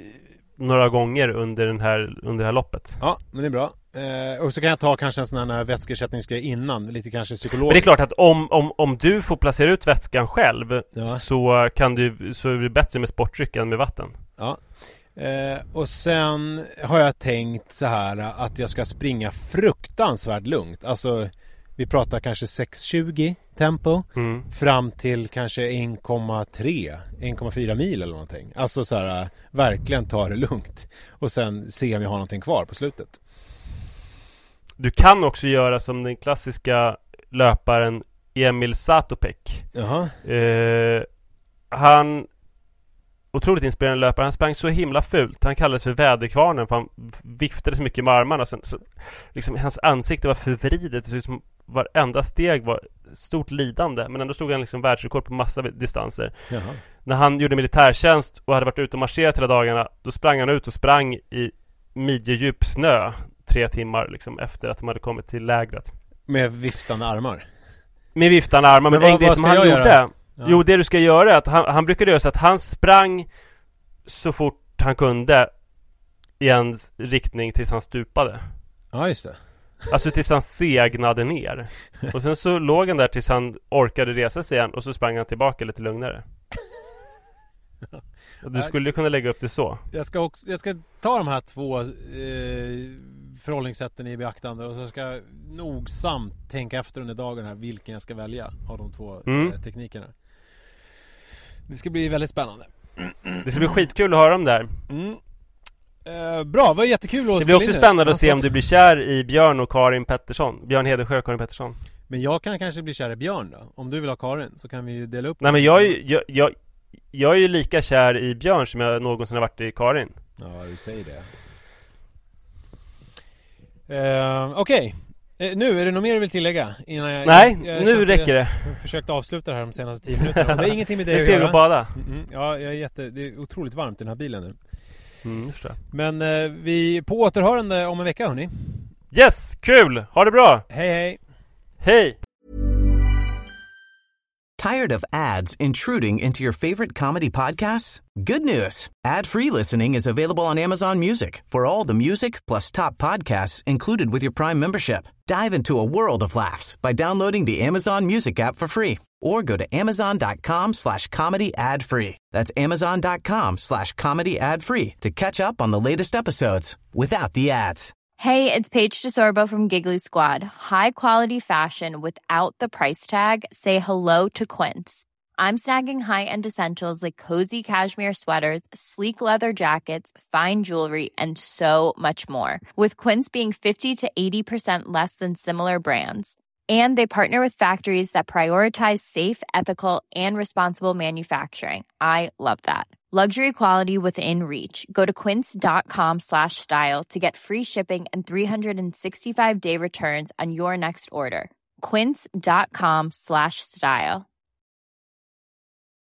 några gånger under, den här, under det här loppet. Ja, men det är bra. Eh, och så kan jag ta kanske en sån här vätskeersättningsgrej innan, lite kanske psykologiskt. Men det är klart att om, om, om du får placera ut vätskan själv, ja, så, kan du, så är det bättre med sportdryck än med vatten. Ja. Eh, och sen har jag tänkt så här att jag ska springa fruktansvärt lugnt. Alltså vi pratar kanske sex tjugo tempo mm. fram till kanske en komma tre, en komma fyra mil eller någonting. Alltså så här, verkligen ta det lugnt. Och sen se om jag har någonting kvar på slutet. Du kan också göra som den klassiska löparen Emil Satopek. Jaha. Eh, han otroligt inspirerande löpare. Han sprang så himla fult. Han kallades för väderkvarnen, för han viftade så mycket med armarna. Sen, så, liksom, hans ansikte var förvridet. Det såg ut som varenda steg var stort lidande. Men ändå stod han liksom världsrekord på massa distanser. Jaha. När han gjorde militärtjänst och hade varit ute och marscherat hela dagarna, då sprang han ut och sprang i midjedjup snö tre timmar liksom, efter att de hade kommit till lägret. Med viftande armar? Med viftande armar. Men, men vad, en grej som han gjorde... Ja. Jo, det du ska göra är att han, han brukade göra så att han sprang så fort han kunde i hans riktning tills han stupade. Ja, just det. Alltså tills han segnade ner. Och sen så låg han där tills han orkade resa sig igen. Och så sprang han tillbaka lite lugnare. Och du skulle kunna lägga upp det så. Jag ska, också, jag ska ta de här två eh, förhållningssätten i beaktande. Och så ska jag nogsamt tänka efter under dagen här vilken jag ska välja av de två mm. eh, teknikerna. Det ska bli väldigt spännande. Det ska bli skitkul att höra om det här. Mm. Uh, bra, det var jättekul att det blir också spännande att se om du blir kär i Björn och Karin Pettersson. Björn Hedesjö och Karin Pettersson. Men jag kan kanske bli kär i Björn då. Om du vill ha Karin så kan vi ju dela upp. Nej, men jag är, ju, jag, jag, jag är ju lika kär i Björn som jag någonsin har varit i Karin. Ja, du säger det. uh, Okej okay. uh, Nu, är det något mer du vill tillägga? Innan jag, Nej, jag, jag nu räcker det. Jag försökte avsluta det här de senaste tio minuterna. Det är ingenting med det att göra. Jag ska gå och bada. Mm-hmm. Ja, jag är jätte, det är otroligt varmt i den här bilen nu. Mm, just det. Men eh, vi på återhörande om en vecka, hörni. Yes, kul! Ha det bra! Hej, hej! Hej! Tired of ads intruding into your favorite comedy podcasts? Good news! Ad-free listening is available on Amazon Music for all the music plus top podcasts included with your Prime membership. Dive into a world of laughs by downloading the Amazon Music app for free or go to amazon.com slash comedy ad free. That's amazon.com slash comedy ad free to catch up on the latest episodes without the ads. Hey, it's Paige DeSorbo from Giggly Squad. High quality fashion without the price tag. Say hello to Quince. I'm snagging high-end essentials like cozy cashmere sweaters, sleek leather jackets, fine jewelry, and so much more. With Quince being fifty to eighty percent less than similar brands. And they partner with factories that prioritize safe, ethical, and responsible manufacturing. I love that. Luxury quality within reach. Go to quince.com slash style to get free shipping and three sixty-five day returns on your next order. Quince.com slash style.